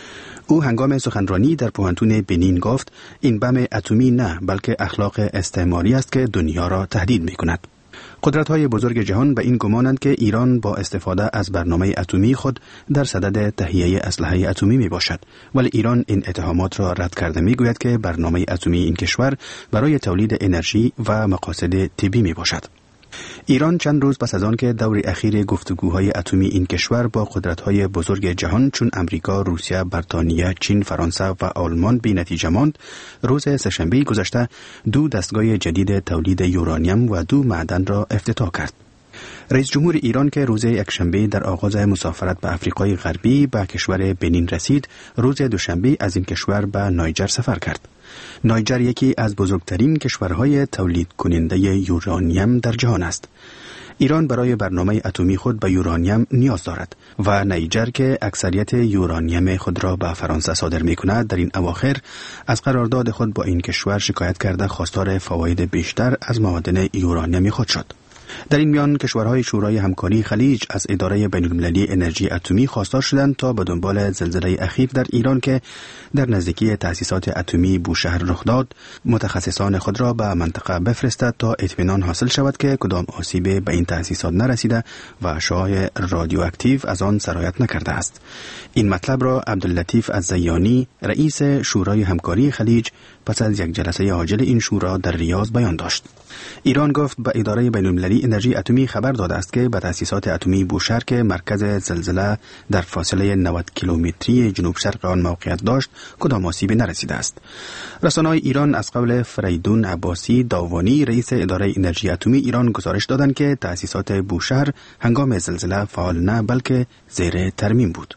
[SPEAKER 7] او هنگام سخنرانی در پوهنتون بنین گفت این بم اتمی نه بلکه اخلاق استعماری است که دنیا را تهدید میکند. قدرت‌های بزرگ جهان به این گمانند که ایران با استفاده از برنامه اتمی خود در صدد تهیه اسلحه اتمی می باشد، ولی ایران این اتهامات را رد کرده می گوید که برنامه اتمی این کشور برای تولید انرژی و مقاصد طبی می باشد. ایران چند روز پس از آن که دور اخیر گفتگوهای اتمی این کشور با قدرت‌های بزرگ جهان چون امریکا، روسیه، بریتانیا، چین، فرانسه و آلمان بی نتیجه ماند، روز سه‌شنبه گذشته دو دستگاه جدید تولید یورانیم و دو معدن را افتتاح کرد. رئیس جمهور ایران که روز یکشنبه در آغاز مسافرت به آفریقای غربی به کشور بنین رسید، روز دوشنبه از این کشور به نایجر سفر کرد. نایجر یکی از بزرگترین کشورهای تولید کننده یورانیم در جهان است. ایران برای برنامه اتمی خود به یورانیم نیاز دارد و نایجر که اکثریت یورانیم خود را به فرانسه صادر می کند در این اواخر از قرارداد خود با این کشور شکایت کرده خواستار فواید بیشتر از معادن یورانیمی خود شد. در این میان کشورهای شورای همکاری خلیج از اداره بین‌المللی انرژی اتمی خواستار شدند تا به دنبال زلزله اخیر در ایران که در نزدیکی تأسیسات اتمی بوشهر رخ داد متخصصان خود را به منطقه بفرستد تا اطمینان حاصل شود که کدام آسیب به این تأسیسات نرسیده و اشعاع رادیواکتیو از آن سرایت نکرده است. این مطلب را عبداللطیف الزیانی رئیس شورای همکاری خلیج پس از یک جلسه عاجل این شورا در ریاض بیان داشت. ایران گفت به اداره بین‌المللی انرژی اتمی خبر داده است که به تأسیسات اتمی بوشهر که مرکز زلزله در فاصله نود کیلومتری جنوب شرق آن موقعیت داشت کدام آسیبی نرسیده است. رسانه‌های ایران از قول فریدون عباسی داوانی رئیس اداره انرژی اتمی ایران گزارش دادند که تأسیسات بوشهر هنگام زلزله فعال نه بلکه زیر ترمیم بود.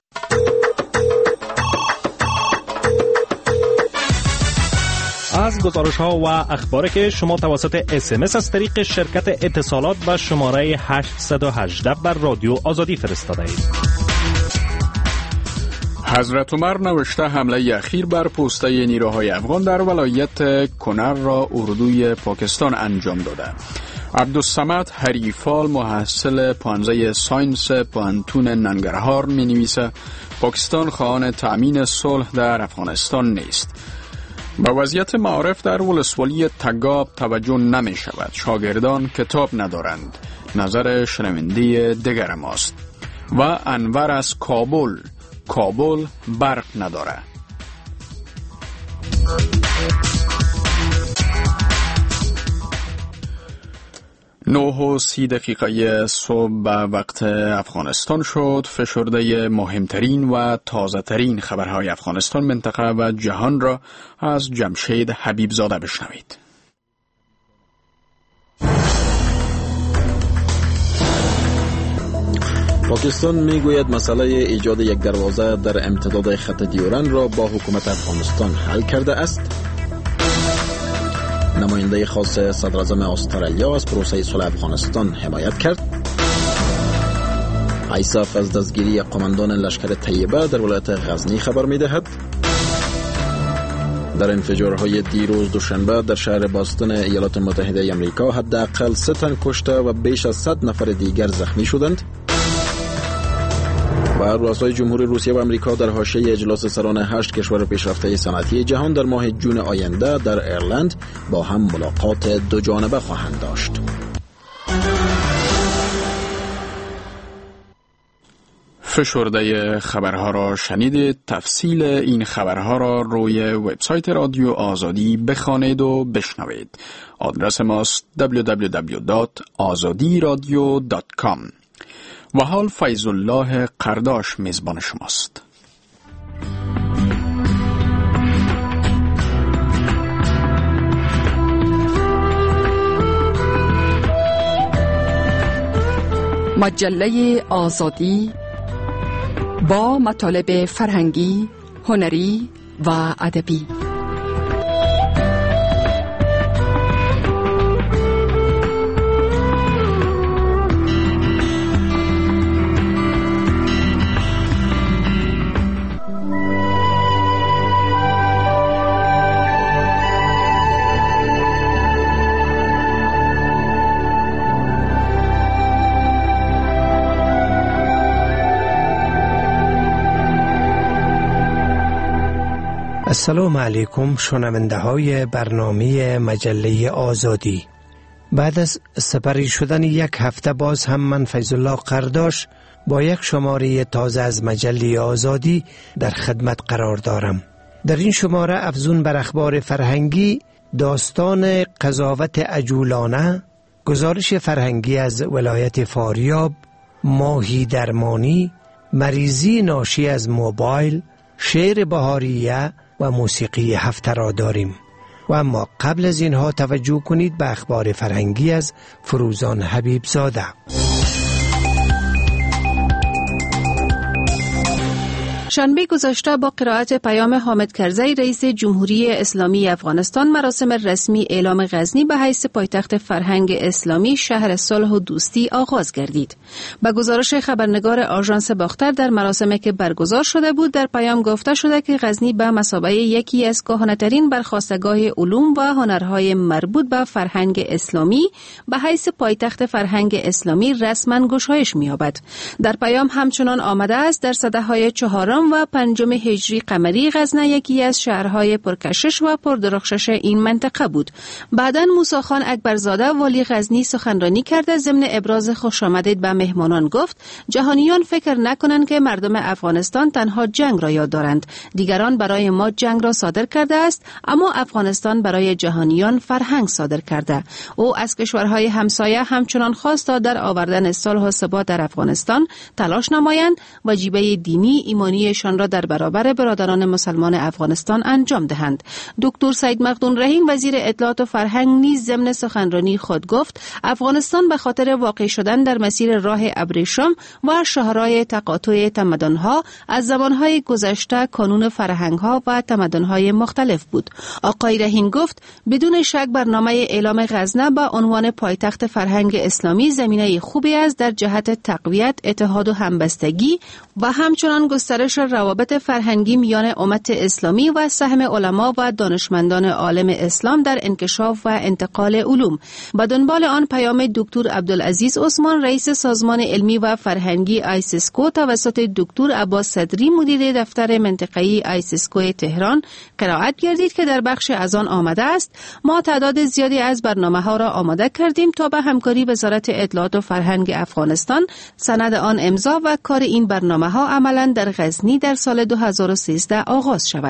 [SPEAKER 19] از گزارش ها و اخباری که شما توسط اس ام اس از طریق شرکت اتصالات به شماره هشت یک هشت بر رادیو آزادی فرستاده اید.
[SPEAKER 1] حضرت عمر نوشته حمله اخیر بر پوسته نیروهای افغان در ولایت کنر را اردوی پاکستان انجام داده. عبدالصمد حریفال محصل پانزه ساینس پوهنتون ننگرهار می نویسه پاکستان خواهان تأمین صلح در افغانستان نیست. به وضعیت معارف در ولسوالی تگاب توجه نمی شود. شاگردان کتاب ندارند. نظر شنونده دیگر ماست. و انور از کابل کابل برق نداره. نه و سی دقیقه صبح به وقت افغانستان شد. فشرده مهمترین و تازه ترین خبرهای افغانستان، منطقه و جهان را از جمشید حبیبزاده بشنوید.
[SPEAKER 2] پاکستان میگوید مسئله ایجاد یک دروازه در امتداد خط دیورند را با حکومت افغانستان حل کرده است. نماینده خاص صدر اعظم استرالیا از پروسه صلح افغانستان حمایت کرد. ایساف از دستگیری قماندان لشکر طیبه در ولایت غزنی خبر میدهد. در انفجارهای دیروز دوشنبه در شهر باستون ایالات متحده آمریکا حداقل سه تن کشته و بیش از صد نفر دیگر زخمی شدند. و رؤسای جمهوری روسیه و آمریکا در حاشیه اجلاس سران هشت کشور پیشرفته صنعتی جهان در ماه جون آینده در ایرلند با هم ملاقات دو جانبه خواهند داشت.
[SPEAKER 1] فشرده خبرها را شنیدید. تفصیل این خبرها را روی وبسایت رادیو آزادی بخوانید و بشنوید. آدرس ماست دبلیو دبلیو دبلیو دات آزادی رادیو دات کام. و حال فیض الله قرداش میزبان شماست.
[SPEAKER 20] مجله آزادی با مطالب فرهنگی، هنری و ادبی.
[SPEAKER 21] السلام علیکم شنونده های برنامه مجله آزادی. بعد از سپری شدن یک هفته باز هم من فیض الله قرداش با یک شماره تازه از مجله آزادی در خدمت قرار دارم. در این شماره افزون بر اخبار فرهنگی، داستان قضاوت عجولانه، گزارش فرهنگی از ولایت فاریاب، ماهی درمانی، مریضی ناشی از موبایل، شعر بهاریه و موسیقی هفته را داریم. و اما قبل از اینها توجه کنید به اخبار فرهنگی از فروزان حبیبزاده.
[SPEAKER 22] شنبه گذشته با قرائت پیام حامد کرزی رئیس جمهوری اسلامی افغانستان، مراسم رسمی اعلام غزنی به حیث پایتخت فرهنگ اسلامی، شهر صلح و دوستی آغاز گردید. به گزارش خبرنگار آژانس باختر در مراسمی که برگزار شده بود، در پیام گفته شده که غزنی به مثابه یکی از کهنه‌ترین برخاستگاه علوم و هنرهای مربوط به فرهنگ اسلامی به حیث پایتخت فرهنگ اسلامی رسما گشایش می‌یابد. در پیام همچنان آمده است در سده‌های چهارم و پنجم هجری قمری غزنه یکی از شهرهای پرکشش و پردرخشش این منطقه بود. بعداً موسی خان اکبرزاده والی غزنی سخنرانی کرده ضمن ابراز خوشامدید به مهمانان گفت جهانیان فکر نکنند که مردم افغانستان تنها جنگ را یاد دارند. دیگران برای ما جنگ را صادر کرده است، اما افغانستان برای جهانیان فرهنگ صادر کرده. او از کشورهای همسایه همچنان خواست تا در آوردن صلح و ثبات در افغانستان تلاش نمایند و جیبه دینی ایمانی شان را در برابر برادران مسلمان افغانستان انجام دهند. دکتر سید مخدون رحیم وزیر اطلاعات و فرهنگ نیز ضمن سخنرانی خود گفت افغانستان به خاطر واقع شدن در مسیر راه ابریشم و شاهراه تقاطع تمدن‌ها از زمانهای گذشته کانون فرهنگ‌ها و تمدن‌های مختلف بود. آقای رحیم گفت بدون شک برنامه اعلام غزنه با عنوان پایتخت فرهنگ اسلامی زمینه خوبی است در جهت تقویت اتحاد و همبستگی و همچنان گسترش روابط فرهنگی میان امت اسلامی و سهم علما و دانشمندان عالم اسلام در انکشاف و انتقال علوم. به دنبال آن پیام دکتر عبدالعزیز عثمان رئیس سازمان علمی و فرهنگی آیسیسکو توسط دکتر عباس صدری مدیر دفتر منطقه‌ای آیسیسکو تهران قرائت گردید که در بخش از آن آمده است ما تعداد زیادی از برنامه‌ها را آماده کردیم تا به همکاری وزارت اطلاعات و فرهنگ افغانستان سند آن امضا و کار این برنامه‌ها عملاً در غزنی در سال دو هزار و سیزده آغاز شود.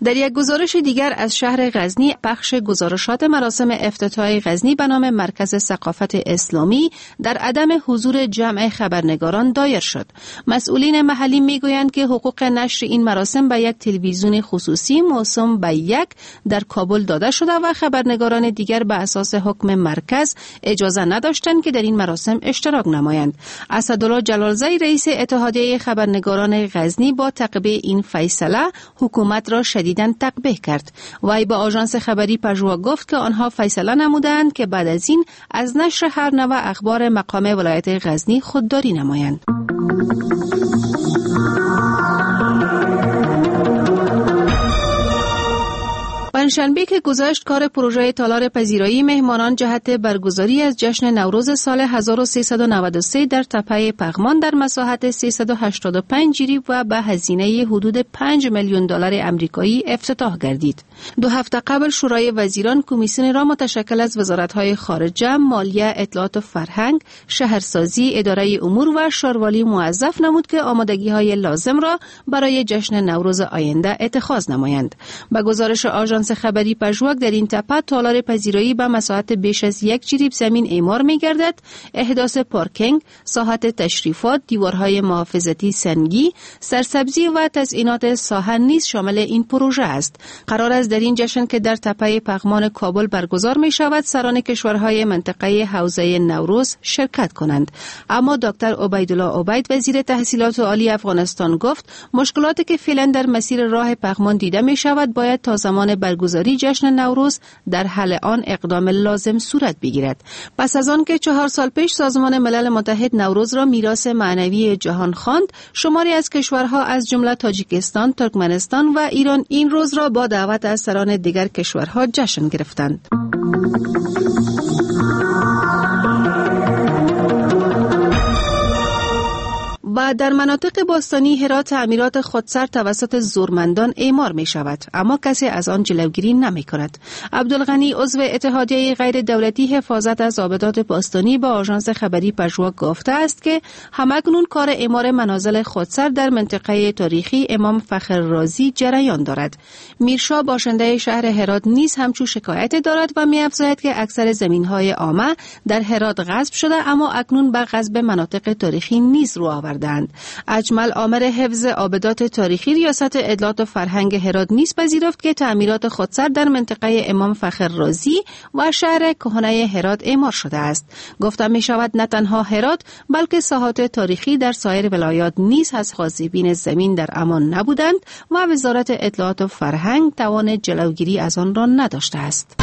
[SPEAKER 22] در یک گزارش دیگر از شهر غزنی، بخش گزارشات مراسم افتتاح غزنی به نام مرکز ثقافت اسلامی در عدم حضور جمع خبرنگاران دایر شد. مسئولین محلی میگویند که حقوق نشر این مراسم به یک تلویزیون خصوصی موسوم به یک در کابل داده شده و خبرنگاران دیگر به اساس حکم مرکز اجازه نداشتند که در این مراسم اشتراک نمایند. اسدالله جلالزی رئیس اتحادیه خبرنگاران غزنی با تعقیب این فیصله حکومت را شدیداً تقبیح کرد. وی به آژانس خبری پژوا گفت که آنها فیصله نمودند که بعد از این از نشر هر نوع اخبار مقام ولایت غزنی خودداری نمایند. پنجشنبه که گذشت کار پروژه تالار پذیرایی مهمانان جهت برگزاری از جشن نوروز سال هزار و سیصد و نود و سه در تپه پغمان در مساحت سیصد و هشتاد و پنج جریب و به هزینه حدود پنج میلیون دلار امریکایی افتتاح گردید. دو هفته قبل شورای وزیران کمیسیون را متشکل از وزارت‌های خارجه، مالیه، اطلاعات و فرهنگ، شهرسازی، اداره امور و شاروالی موظف نمود که آمادگی‌های لازم را برای جشن نوروز آینده اتخاذ نمایند. به گزارش آژانس خبری پژواک در این تپه تالار پذیرایی به مساحت بیش از یک جریب زمین اعمار می‌گردد. احداث پارکینگ، ساحت تشریفات، دیوارهای محافظتی سنگی، سرسبزی و تزئینات ساحت نیز شامل این پروژه است. قرار است در این جشن که در تپه پغمان کابل برگزار می شود سران کشورهای منطقه حوزه نوروز شرکت کنند. اما دکتر عبیدالله عبید وزیر تحصیلات عالی افغانستان گفت مشکلاتی که فعلا در مسیر راه پغمان دیده می شود باید تا زمان برگزاری جشن نوروز در حل آن اقدام لازم صورت بگیرد. پس از آن که چهار سال پیش سازمان ملل متحد نوروز را میراث معنوی جهان خواند، شماری از کشورها از جمله تاجیکستان، ترکمنستان و ایران این روز را با دعوت از سران دیگر کشورها جشن گرفتند. و در مناطق باستانی هرات تعمیرات خودسر توسط زورمندان اعمار می شود، اما کسی از آن جلوگیری نمی کند. عبدالغنی عضو اتحادیه غیر دولتی حفاظت از آبادات باستانی به آژانس خبری پژواک گفته است که همکنون کار اعمار منازل خودسر در منطقه تاریخی امام فخر رازی جریان دارد. میرشا باشنده شهر هرات نیز همچون شکایت دارد و می افزاید که اکثر زمین‌های عامه در هرات غصب شده، اما اکنون به غصب مناطق تاریخی نیز رو آورده. اجمل آمر حفظ آبادات تاریخی ریاست اطلاعات و فرهنگ هرات نیز پذیرفت که تعمیرات خودسر در منطقه امام فخر رازی و شهر کهنه هرات اعمار شده است. گفته می شود نه تنها هرات بلکه ساحات تاریخی در سایر ولایات نیز از غاصبین زمین در امان نبودند و وزارت اطلاعات و فرهنگ توان جلوگیری از آن را نداشته است.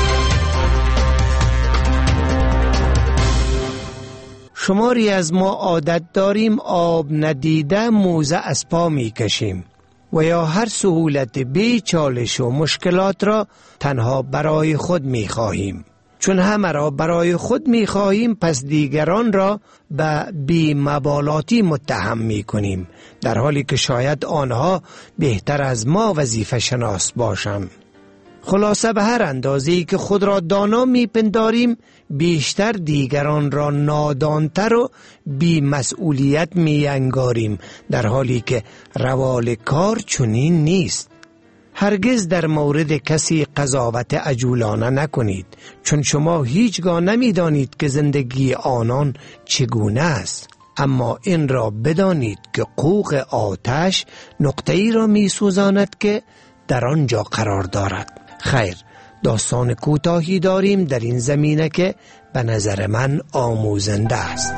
[SPEAKER 21] شماری از ما عادت داریم آب ندیده موزه از پا می کشیم و یا هر سهولت بی چالش و مشکلات را تنها برای خود می خواهیم. چون همه را برای خود می خواهیم پس دیگران را به بی مبالاتی متهم می کنیم، در حالی که شاید آنها بهتر از ما وظیفه شناس باشند. خلاصه به هر اندازه‌ای که خود را دانا می‌پنداریم بیشتر دیگران را نادانتر و بی مسئولیت می‌انگاریم، در حالی که روال کار چنین نیست. هرگز در مورد کسی قضاوت عجولانه نکنید، چون شما هیچگاه نمی‌دانید که زندگی آنان چگونه است. اما این را بدانید که قوق آتش نقطه‌ای را می‌سوزاند که در آنجا قرار دارد. خیر، داستان کوتاهی داریم در این زمینه که به نظر من آموزنده است.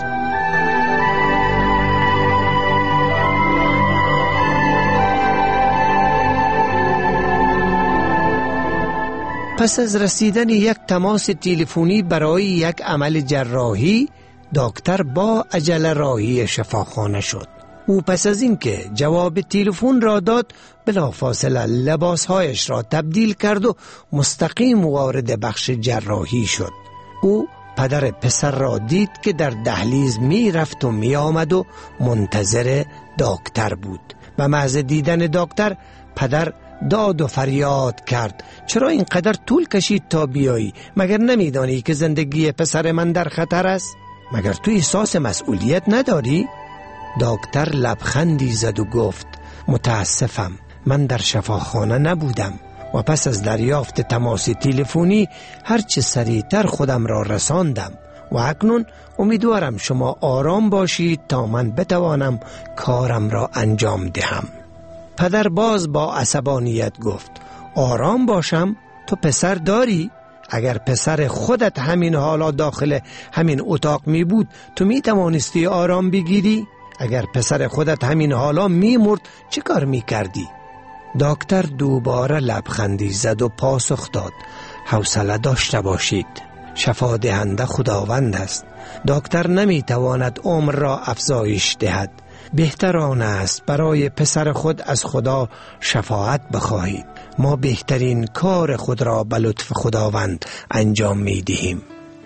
[SPEAKER 21] پس از رسیدن یک تماس تلفنی برای یک عمل جراحی، دکتر با عجله راهی شفاخانه شد. او پس از اینکه جواب تلفن را داد بلافاصله لباسهایش را تبدیل کرد و مستقیم وارد بخش جراحی شد. او پدر پسر را دید که در دهلیز می رفت و می آمد و منتظر دکتر بود. و محض دیدن دکتر پدر داد و فریاد کرد: چرا اینقدر طول کشید تا بیایی؟ مگر نمیدانی که زندگی پسر من در خطر است؟ مگر تو احساس مسئولیت نداری؟ دکتر لبخندی زد و گفت: متاسفم، من در شفاخانه نبودم و پس از دریافت تماس تلفنی هرچه سریعتر خودم را رساندم و اکنون امیدوارم شما آرام باشید تا من بتوانم کارم را انجام دهم. پدر باز با عصبانیت گفت: آرام باشم؟ تو پسر داری؟ اگر پسر خودت همین حالا داخل همین اتاق می بود تو می توانستی آرام بگیری؟ اگر پسر خودت همین حالا می مرد چه کار می کردی؟ دکتر دوباره لبخندی زد و پاسخ داد: حوصله داشته باشید، شفا دهنده خداوند است. دکتر نمی تواند عمر را افزایش دهد. بهتر آن است برای پسر خود از خدا شفاعت بخواهید. ما بهترین کار خود را به لطف خداوند انجام می دهیم.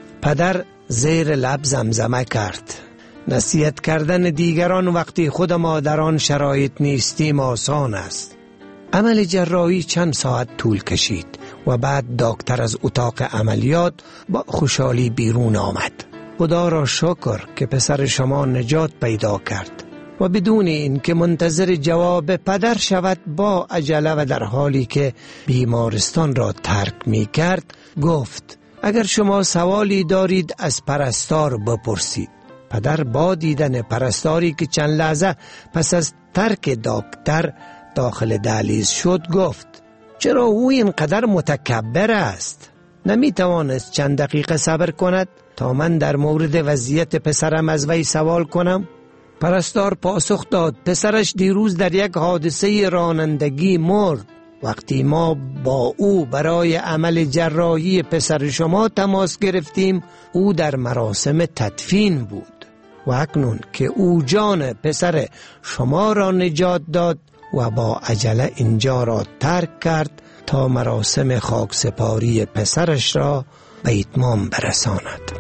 [SPEAKER 21] پدر زیر لب زمزمه کرد: نصیحت کردن دیگران وقتی خود ما در آن شرایط نیستیم آسان است. عمل جراحی چند ساعت طول کشید و بعد دکتر از اتاق عملیات با خوشحالی بیرون آمد. خدا را شکر که پسر شما نجات پیدا کرد. و بدون اینکه منتظر جواب پدر شود با عجله و در حالی که بیمارستان را ترک می کرد گفت: اگر شما سوالی دارید از پرستار بپرسید. پدر با دیدن پرستاری که چند لحظه پس از ترک دکتر داخل دهلیز شد گفت: چرا او اینقدر متکبر است؟ نمی توانست چند دقیقه صبر کند تا من در مورد وضعیت پسرم از وی سوال کنم؟ پرستار پاسخ داد: پسرش دیروز در یک حادثه رانندگی مرد. وقتی ما با او برای عمل جراحی پسر شما تماس گرفتیم او در مراسم تدفین بود و اکنون که او جان پسر شما را نجات داد و با عجله اینجا را ترک کرد تا مراسم خاکسپاری پسرش را به اتمام برساند.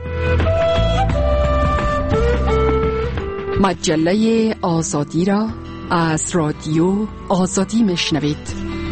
[SPEAKER 20] مجله آزادی را از رادیو آزادی میشنوید.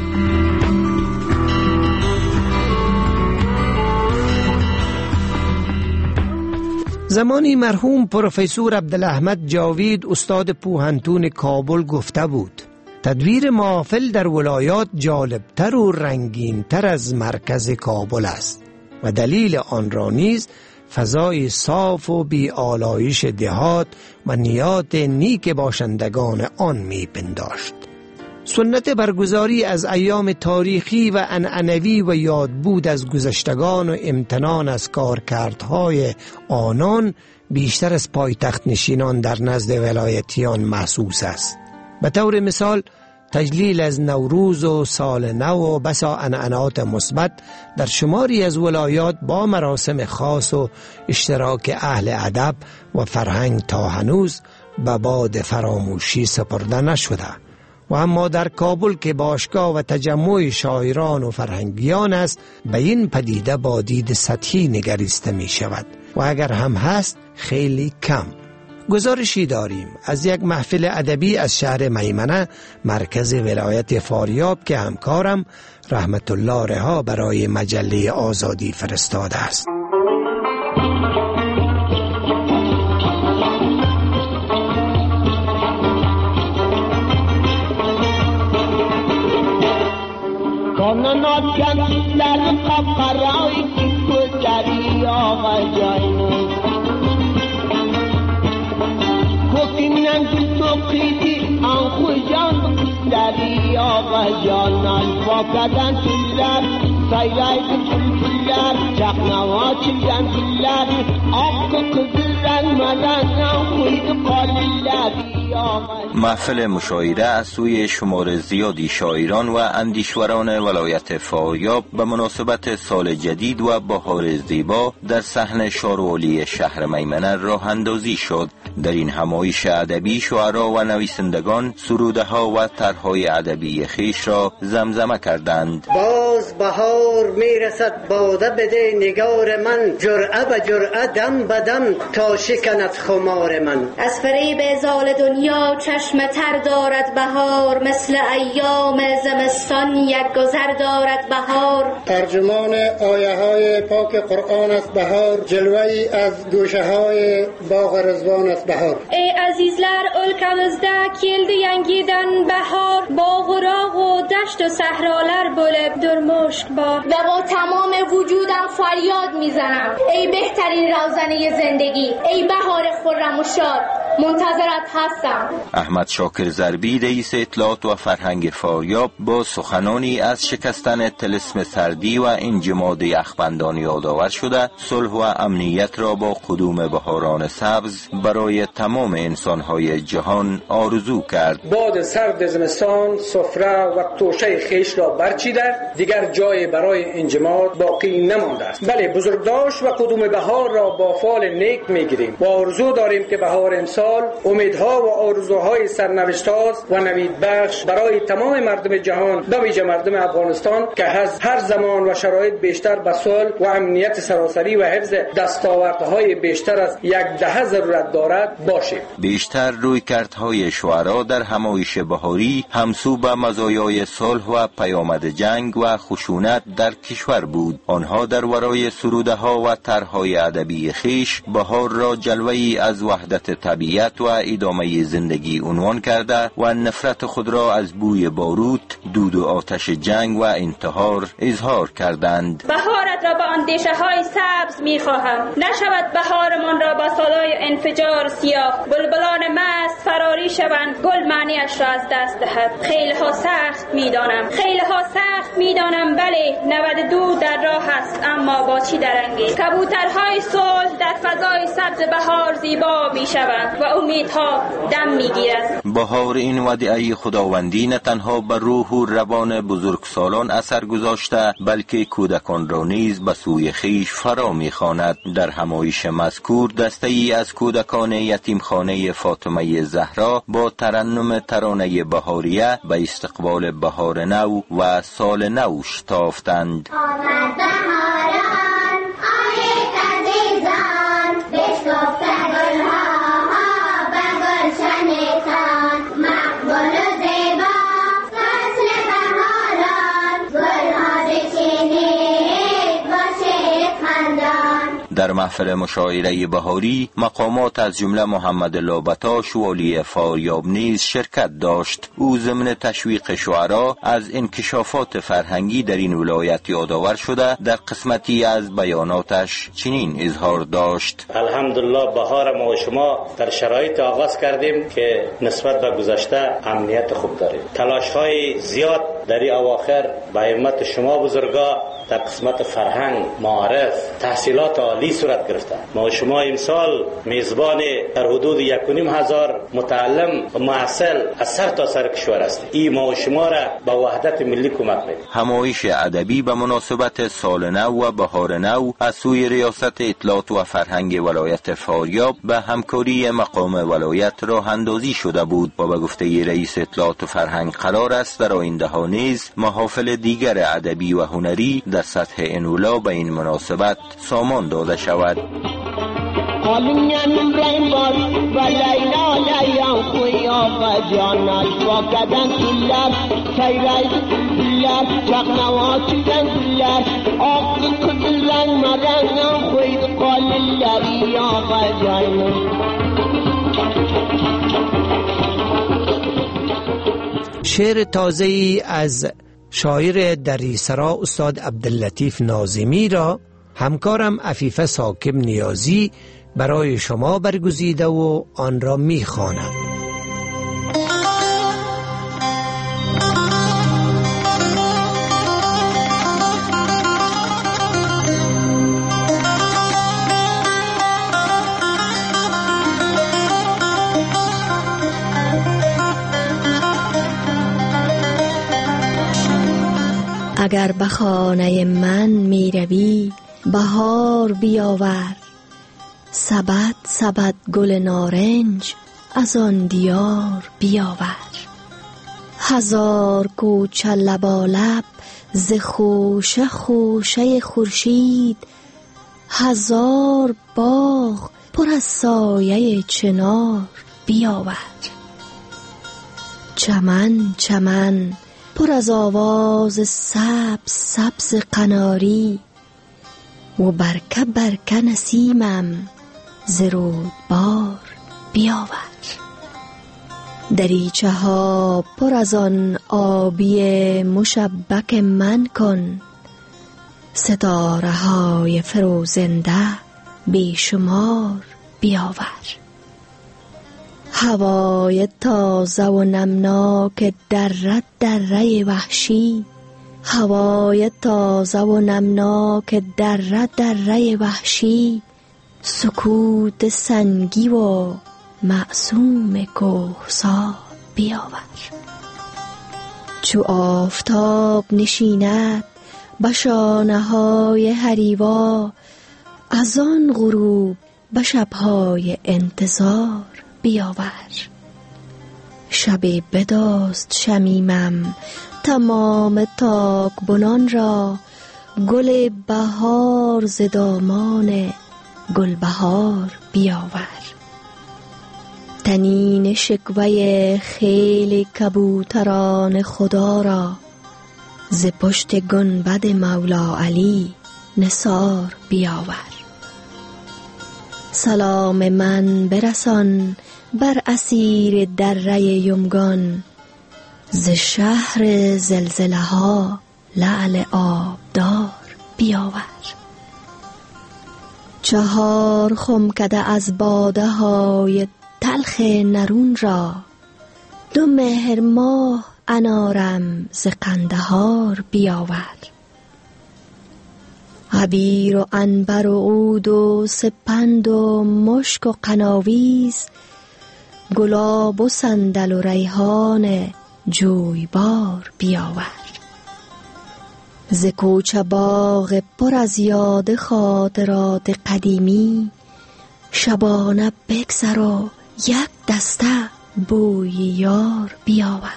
[SPEAKER 21] زمانی مرحوم پروفسور عبدالاحمد جاوید استاد پوهنتون کابل گفته بود: تدویر محافل در ولایات جالبتر و رنگینتر از مرکز کابل است و دلیل آن را نیز فضای صاف و بی آلایش دهات و نیات نیک باشندگان آن می پنداشت. سنت برگزاری از ایام تاریخی و عنعنوی و یادبود از گذشتگان و امتنان از کارکردهای آنان بیشتر از پایتخت نشینان در نزد ولایتیان محسوس است. به طور مثال تجلیل از نوروز و سال نو و بسا عنعنات مثبت در شماری از ولایات با مراسم خاص و اشتراک اهل ادب و فرهنگ تا هنوز به باد فراموشی سپرده نشده و اما در کابل که باشگاه و تجمع شاعران و فرهنگیان است به این پدیده با دید سطحی نگریسته می شود و اگر هم هست خیلی کم. گزارشی داریم از یک محفل ادبی از شهر میمنه مرکز ولایت فاریاب که همکارم رحمت الله رها برای مجله آزادی فرستاده است.
[SPEAKER 3] کانونات کنیلر قفرای کی گذری آقا جاینو کوکینن تو قیدی آن خوشان دری آقا جانان واکدن تلر سایرای تلر چقنوا چیزن تلر آق قدرن مدن خوید قاللری.
[SPEAKER 5] محفل مشاعره از سوی شمار زیادی شاعران و اندیشوران ولایت فاریاب به مناسبت سال جدید و بهار زیبا در صحن شارعالی شهر میمنه راه اندازی شد. در این همایش ادبی شاعران و نویسندگان سروده ها و طرحهای ادبی خویش را زمزمه کردند.
[SPEAKER 23] باز بهار میرسد باده بده نگار من، جرعه به جرعه دم به دم تا شکند خمار من.
[SPEAKER 24] از فریب زال دنیا
[SPEAKER 6] دنیا چشم تر دارد بهار، مثل ایام زمستان یک گذر دارد بهار.
[SPEAKER 8] ترجمان آیه های پاک قرآن است بهار، جلوه‌ای از گوشه های باغ رضوان است بهار.
[SPEAKER 11] Ey azizler ülkemizde keldi yengiden bahar, باغ و راغ و دشت و صحراlar بلب درمشک بار.
[SPEAKER 6] و با تمام وجودم فریاد میزنم ای بهترین روزنه زندگی، ای بهار خرم و شاد، منتظرت هستم.
[SPEAKER 5] احمد شاکر ضربی رئیس اطلاعات و فرهنگ فاریاب با سخنانی از شکستن طلسم سردی و انجماد یخبندان یادآور شده صلح و امنیت را با قدوم بهاران سبز برای تمام انسانهای جهان آرزو کرد.
[SPEAKER 24] باد سرد زمستان سفره و توشه خیش را برچیده، دیگر جای برای انجماد باقی نمانده است. بله، بزرگداشت و قدوم بهار را با فال نیک میگیریم و آرزو داریم که بهار امسال امیدها و آرزوهای سرنوشت‌ساز و نویدبخش برای تمام مردم جهان، به ویژه مردم افغانستان که از هر زمان و شرایط بیشتر به صلح و امنیت سراسری و حفظ دستاوردهای بیشتر از یک دهه ضرورت دارد باشیم.
[SPEAKER 5] بیشتر رویکردهای شعرا در همایش بهاری همسو به مزایای صلح و پیامد جنگ و خشونت در کشور بود. آنها در ورای سروده ها و طرحهای ادبی خیش بهار را جلوه‌ای از وحدت طبیعت و ادامه زندگی عنوان کرده و نفرت خود را از بوی باروت، دود و آتش جنگ و انتحار اظهار کردند.
[SPEAKER 11] بهارت را با اندیشه های سبز می خواهم، نشود بهارمان را با صدای انفجار سیاه. بلبلان مست فراری شوند، گل معنیش را از دست دهد. خیلی ها سخت می دانم، خیلی ها سخت می دانم، بله نود دو در راه است، اما با چی درنگی؟ کبوترهای صلح در فضای سبز بهار زیبا می شوند و امیدها دم می گیرد.
[SPEAKER 5] بهار این ودیعه خداوندی نه تنها بر روح و روان بزرگسالان اثر گذاشته، بلکه کودکان را نیز به سوی خیش فرا می خواند. در همایش مذکور دسته ای از کودکان یتیمخانه فاطمه زهرا با ترنم ترانه بهاریه به استقبال بهار نو و سال نو شتافتند.
[SPEAKER 25] آمد بهاران، آمد عزیزان، بشکفت گلها به گلشنتان، مقبول و زیبا فصل بهاران، گلها بچینید باشید خندان.
[SPEAKER 5] در محفل مشاعره بهاری مقامات از جمله محمد لابتاش والی فاریاب نیز شرکت داشت. او ضمن تشویق شعرا از انکشافات فرهنگی در این ولایت یادآور شده در قسمتی از بیاناتش چنین اظهار داشت:
[SPEAKER 24] الحمدلله بهار ما و شما در شرایط آغاز کردیم که نسبت به گذشته امنیت خوب داریم. تلاش های زیاد در این اواخر به همت شما بزرگا در قسمت فرهنگ، معارف، تحصیلات عالی صورت گرفته. ما و شما امسال میزبان در حدود یک و نیم هزار متعلم و محصل از سر تا سر کشور هستیم. این ما و شما را به وحدت ملی کمک می‌کند.
[SPEAKER 5] همایش ادبی به مناسبت سال نو و بهار نو از سوی ریاست اطلاعات و فرهنگ ولایت فاریاب به همکاری مقام ولایت راه اندازی شده بود و به گفته رئیس اطلاعات و فرهنگ قرار است در آینده ها نیز محافل دیگر ادبی و هنری در سطح انولا به این مناسبت سامان داده شود.
[SPEAKER 3] آلومیان ابراهیم باز و لیلا لیان خویا و جانت با کدن کلر سیرای کلر چقنوا چیزن کلر آقل کدل رنگ مرنگ خوید قال لریا و جانت.
[SPEAKER 21] شعر تازه‌ای از شاعر دریسرا استاد عبداللطیف ناظمی را همکارم عفیفه ساکب نیازی برای شما برگزیده و آن را می‌خواند.
[SPEAKER 26] اگر به خانه من می روی بهار بیاور، سبد سبد گل نارنج از آن دیار بیاور. هزار کوچه لبالب ز خوشه خوشه خورشید، هزار باغ پر از سایه چنار بیاور. چمن چمن پر از آواز سبز سبز قناری و برکه برکه نسیمم ز رودبار بیاور. دریچه ها پر از آن آبی مشبک من کن، ستاره های فروزنده بیشمار بیاور. هوای تازه و نمناک دره دره وحشی، هوای تازه و نمناک دره دره وحشی، سکوت سنگی و معصوم کوهسار بیاور. چو آفتاب نشیند به شانه های حریوا، از آن غروب به شبهای انتظار بیاور. شبی بدست شمیمم تمام تاک بنان را، گل بهار ز دامان گل بهار بیاور. تنین شکوه خیل کبوتران خدا را، ز پشت گنبد مولا علی نثار بیاور. سلام من برسان بر اسیر دره یمگان، ز شهر زلزله ها لعل آبدار بیاور. چهار خمکده از باده های تلخ نرون را، دو مهر ماه انارم ز قندهار بیاور. عبیر و عنبر و عود و سپند و مشک و قناویز، گلاب و صندل و ریحان جویبار بیاور. ز کوچه باغ پر از یاد خاطرات قدیمی، شبانه بگذر و یک دسته بوی یار بیاور.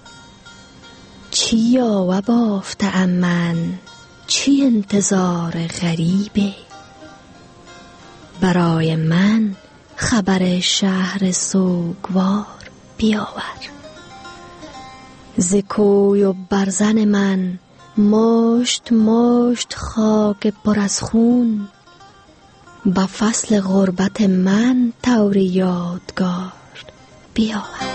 [SPEAKER 26] چی یاوه بافته ام من، چی انتظار غریبه، برای من خبر شهر سوگوار بیاور. ز کوی و برزن من مشت مشت خاک پر از خون، با فصل غربت من طور یادگار بیاور.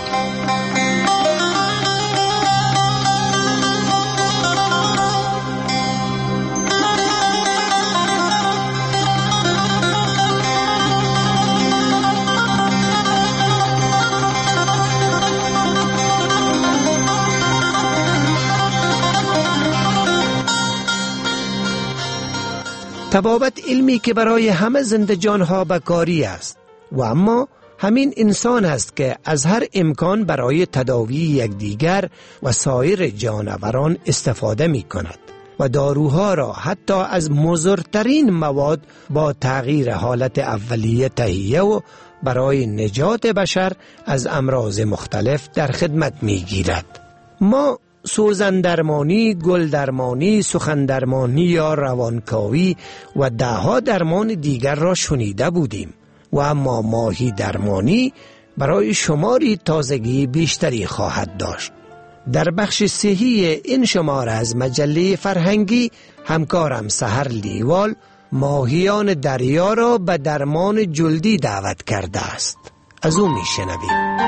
[SPEAKER 21] طبابت علمی که برای همه زنده جانها بکاری است و اما همین انسان است که از هر امکان برای تداوی یکدیگر و سایر جانوران استفاده می کند و داروها را حتی از مضرترین مواد با تغییر حالت اولیه تهیه و برای نجات بشر از امراض مختلف در خدمت می گیرد. ما سوزن درمانی، گل درمانی، سخن درمانی یا روانکاوی و دهها درمان دیگر را شنیده بودیم و اما ماهی درمانی برای شماری تازگی بیشتری خواهد داشت. در بخش صحی این شماره از مجله فرهنگی همکارم سحر لیوال ماهیان دریا را به درمان جلدی دعوت کرده است. از او میشنویم.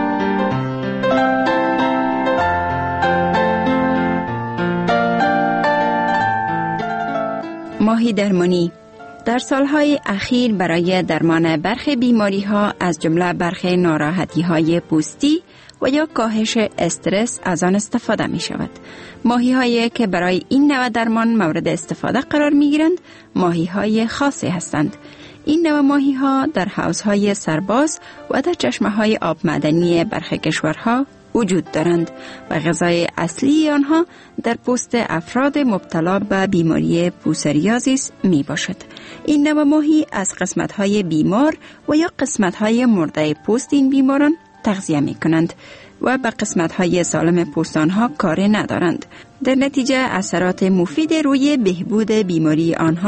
[SPEAKER 9] ماهی درمانی در سالهای اخیر برای درمان برخی بیماری‌ها از جمله برخی ناراحتی‌های پوستی و یا کاهش استرس از آن استفاده می شود. ماهی هایی که برای این نوع درمان مورد استفاده قرار می گیرند ماهی های خاصی هستند. این نوع ماهی ها در حوضهای سرباز و در چشمه های آب معدنی برخی کشورها وجود دارند و غذای اصلی آنها در پوست افراد مبتلا به بیماری پوسریازیس می باشد. این نوع ماهی از قسمت های بیمار و یا قسمت های مرده پوست این بیماران تغذیه می کنند و به قسمت های سالم پوست آنها کار ندارند. در نتیجه اثرات مفید روی بهبود بیماری آنها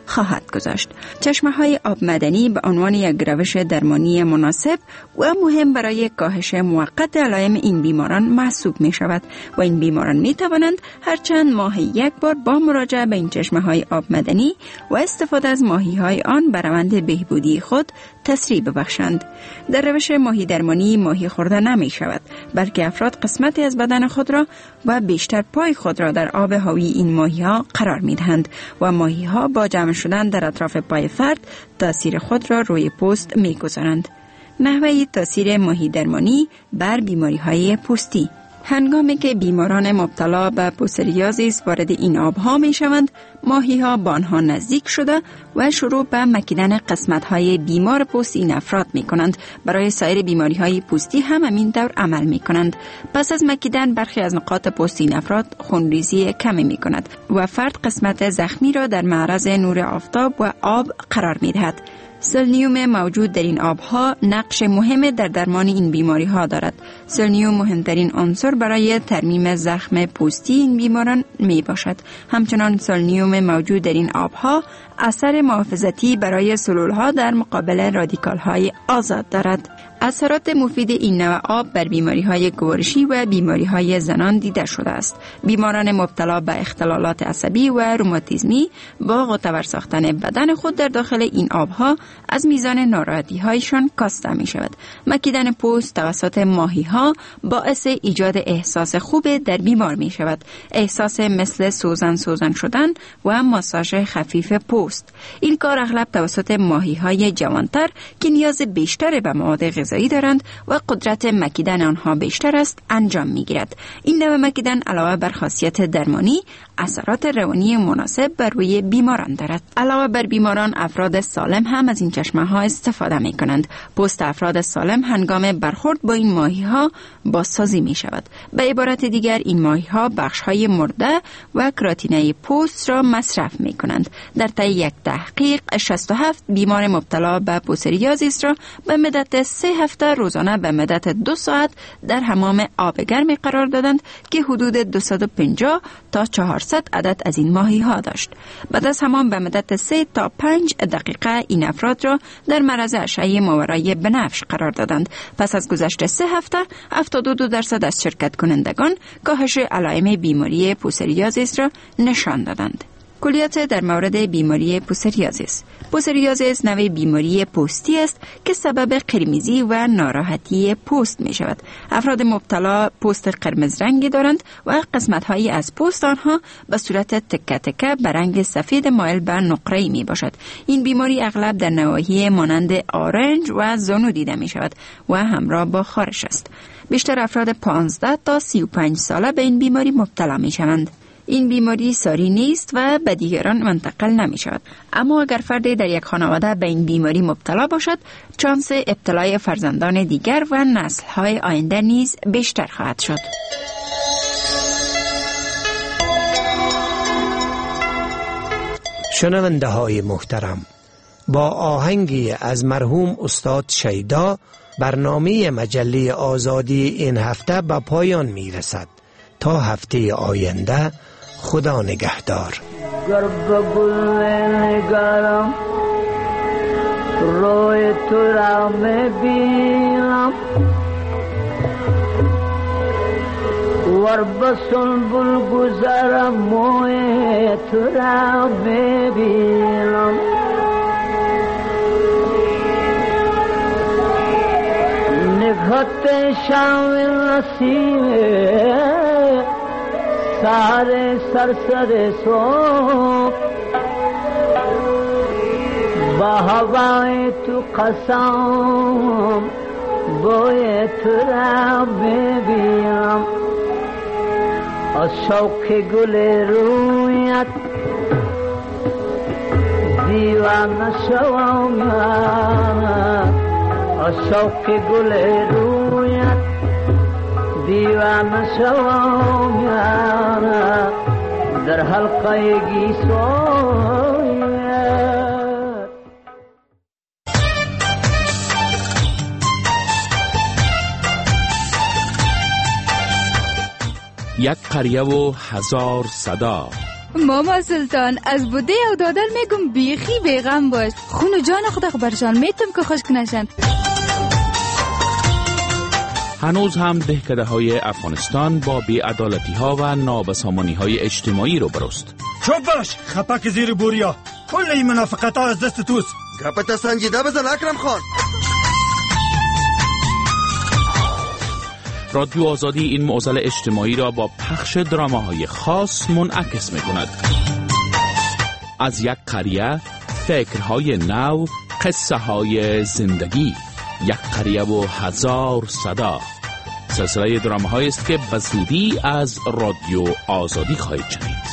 [SPEAKER 9] خواهد گذاشت. چشمه های آب معدنی به عنوان یک روش درمانی مناسب و مهم برای کاهش موقت علائم این بیماران محسوب می شود و این بیماران می توانند هر چند ماه یک بار با مراجعه به این چشمه های آب معدنی و استفاده از ماهی های آن به روند بهبودی خود تسریع ببخشند. در روش ماهی درمانی ماهی خورده نمی شود، بلکه افراد قسمتی از بدن خود را و بیشتر پای خود را در آب حاوی این ماهی ها قرار می دهند و ماهی ها با جمع شدن در اطراف پای فرد تاثیر خود را روی پوست می گذارند. نحوه تاثیر ماهی درمانی بر بیماری های پوستی: هنگامی که بیماران مبتلا به پوستریازیس وارد این آبها می شوند، ماهی ها با آنها نزدیک شده و شروع به مکیدن قسمت های بیمار پوست این افراد می کنند. برای سایر بیماری های پوستی هم همین طور عمل می کنند. پس از مکیدن برخی از نقاط پوست این افراد خونریزی کمی می کند و فرد قسمت زخمی را در معرض نور آفتاب و آب قرار می دهد. سلنیوم موجود در این آبها نقش مهم در درمان این بیماری ها دارد. سلنیوم مهمترین عنصر برای ترمیم زخم پوستی این بیماران می باشد. همچنان سلنیوم موجود در این آبها اثر محافظتی برای سلول ها در مقابل رادیکال های آزاد دارد. اثرات مفید این نوع آب بر بیماری های گوارشی و بیماری های زنان دیده شده است. بیماران مبتلا به اختلالات عصبی و روماتیزمی با غوطه‌ور ساختن بدن خود در داخل این آبها از میزان ناراحتی هایشان کاسته می شود. مکیدن پوست توسط ماهی ها باعث ایجاد احساس خوب در بیمار می شود. احساس مثل سوزن سوزن شدن و ماساژ خفیف پوست. این کار اغلب توسط ماهی های جوانتر که نیاز بیشتر به مواد غذایی دارند و قدرت مکیدن آنها بیشتر است انجام می گیرد. این نوع مکیدن علاوه بر خاصیت درمانی، اثرات روانی مناسب بر روی بیماران دارد. علاوه بر بیماران، افراد سالم هم از این چشمه ها استفاده می کنند. پوست افراد سالم هنگام برخورد با این ماهی ها بازسازی می شود. به عبارت دیگر این ماهی ها بخش های مرده و کراتینه پوست را مصرف می کنند. در طی یک تحقیق شصت و هفت بیمار مبتلا به پوستریازیس را به مدت سه هفته روزانه به مدت دو ساعت در حمام آب گرم قرار دادند که حدود دویست و پنجاه تا چهارصد عدد از این ماهی ها داشت. بعد از حمام به مدت سه تا پنج دقیقه این افراد را در معرض اشعه ماورای بنفش قرار دادند. پس از گذشت سه هفته هفتاد و دو درصد از شرکت کنندگان کاهش علائم بیماری پوستریازیس را نشان دادند. کلیات در مورد بیماری پوستریازیس. پوستریازیس نوع بیماری پوستی است که سبب قرمزی و ناراحتی پوست می شود. افراد مبتلا پوست قرمز رنگی دارند و قسمت‌هایی از پوست آنها به صورت تکه تکه به رنگ سفید مایل به نقره‌ای می باشد. این بیماری اغلب در نواحی مانند آرنج و زانو دیده می شود و همراه با خارش است. بیشتر افراد پانزده تا سی و پنج ساله به این بیماری مبتلا می شوند. این بیماری ساری نیست و به دیگران منتقل نمی شود. اما اگر فردی در یک خانواده به این بیماری مبتلا باشد، چانس ابتلای فرزندان دیگر و نسل‌های آینده نیز بیشتر خواهد شد.
[SPEAKER 21] شنونده های محترم، با آهنگی از مرحوم استاد شیدا برنامه مجله آزادی این هفته به پایان می رسد. تا هفته آینده خدا نگهدار.
[SPEAKER 10] گرب گل نگارم روی تو را میبینم ور بسن بل گذرم موی تو را میبینم نگهت شام نسیم سارے سر سر سو بہوائیں تو قسم بوئے ترا بیبیم از شوق گل رویت دیوانه شوم از شوق گل رویت دیوانه شوم در حلقه گیسویت.
[SPEAKER 12] یک قریه و هزار صدا،
[SPEAKER 4] ماما سلطان از بوده او دادل میگم بیخی بیغم باش. خون و جان خدا برشان میتم که خشک نشن.
[SPEAKER 12] هنوز هم دهکده های افغانستان با بی‌عدالتی ها و نابسامانی های اجتماعی رو برست.
[SPEAKER 13] چوب باش خپک زیر بوریا. کل این منافقت ها از دست توست.
[SPEAKER 14] گپت سنجیده بزن اکرم خان.
[SPEAKER 12] رادیو آزادی این معضل اجتماعی را با پخش دراماهای خاص منعکس می کند. از یک قریه، فکرهای نو، قصه های زندگی، یک قریه و هزار صدا. سلسله دراماهایی است که به زودی از رادیو آزادی خواهید شنید.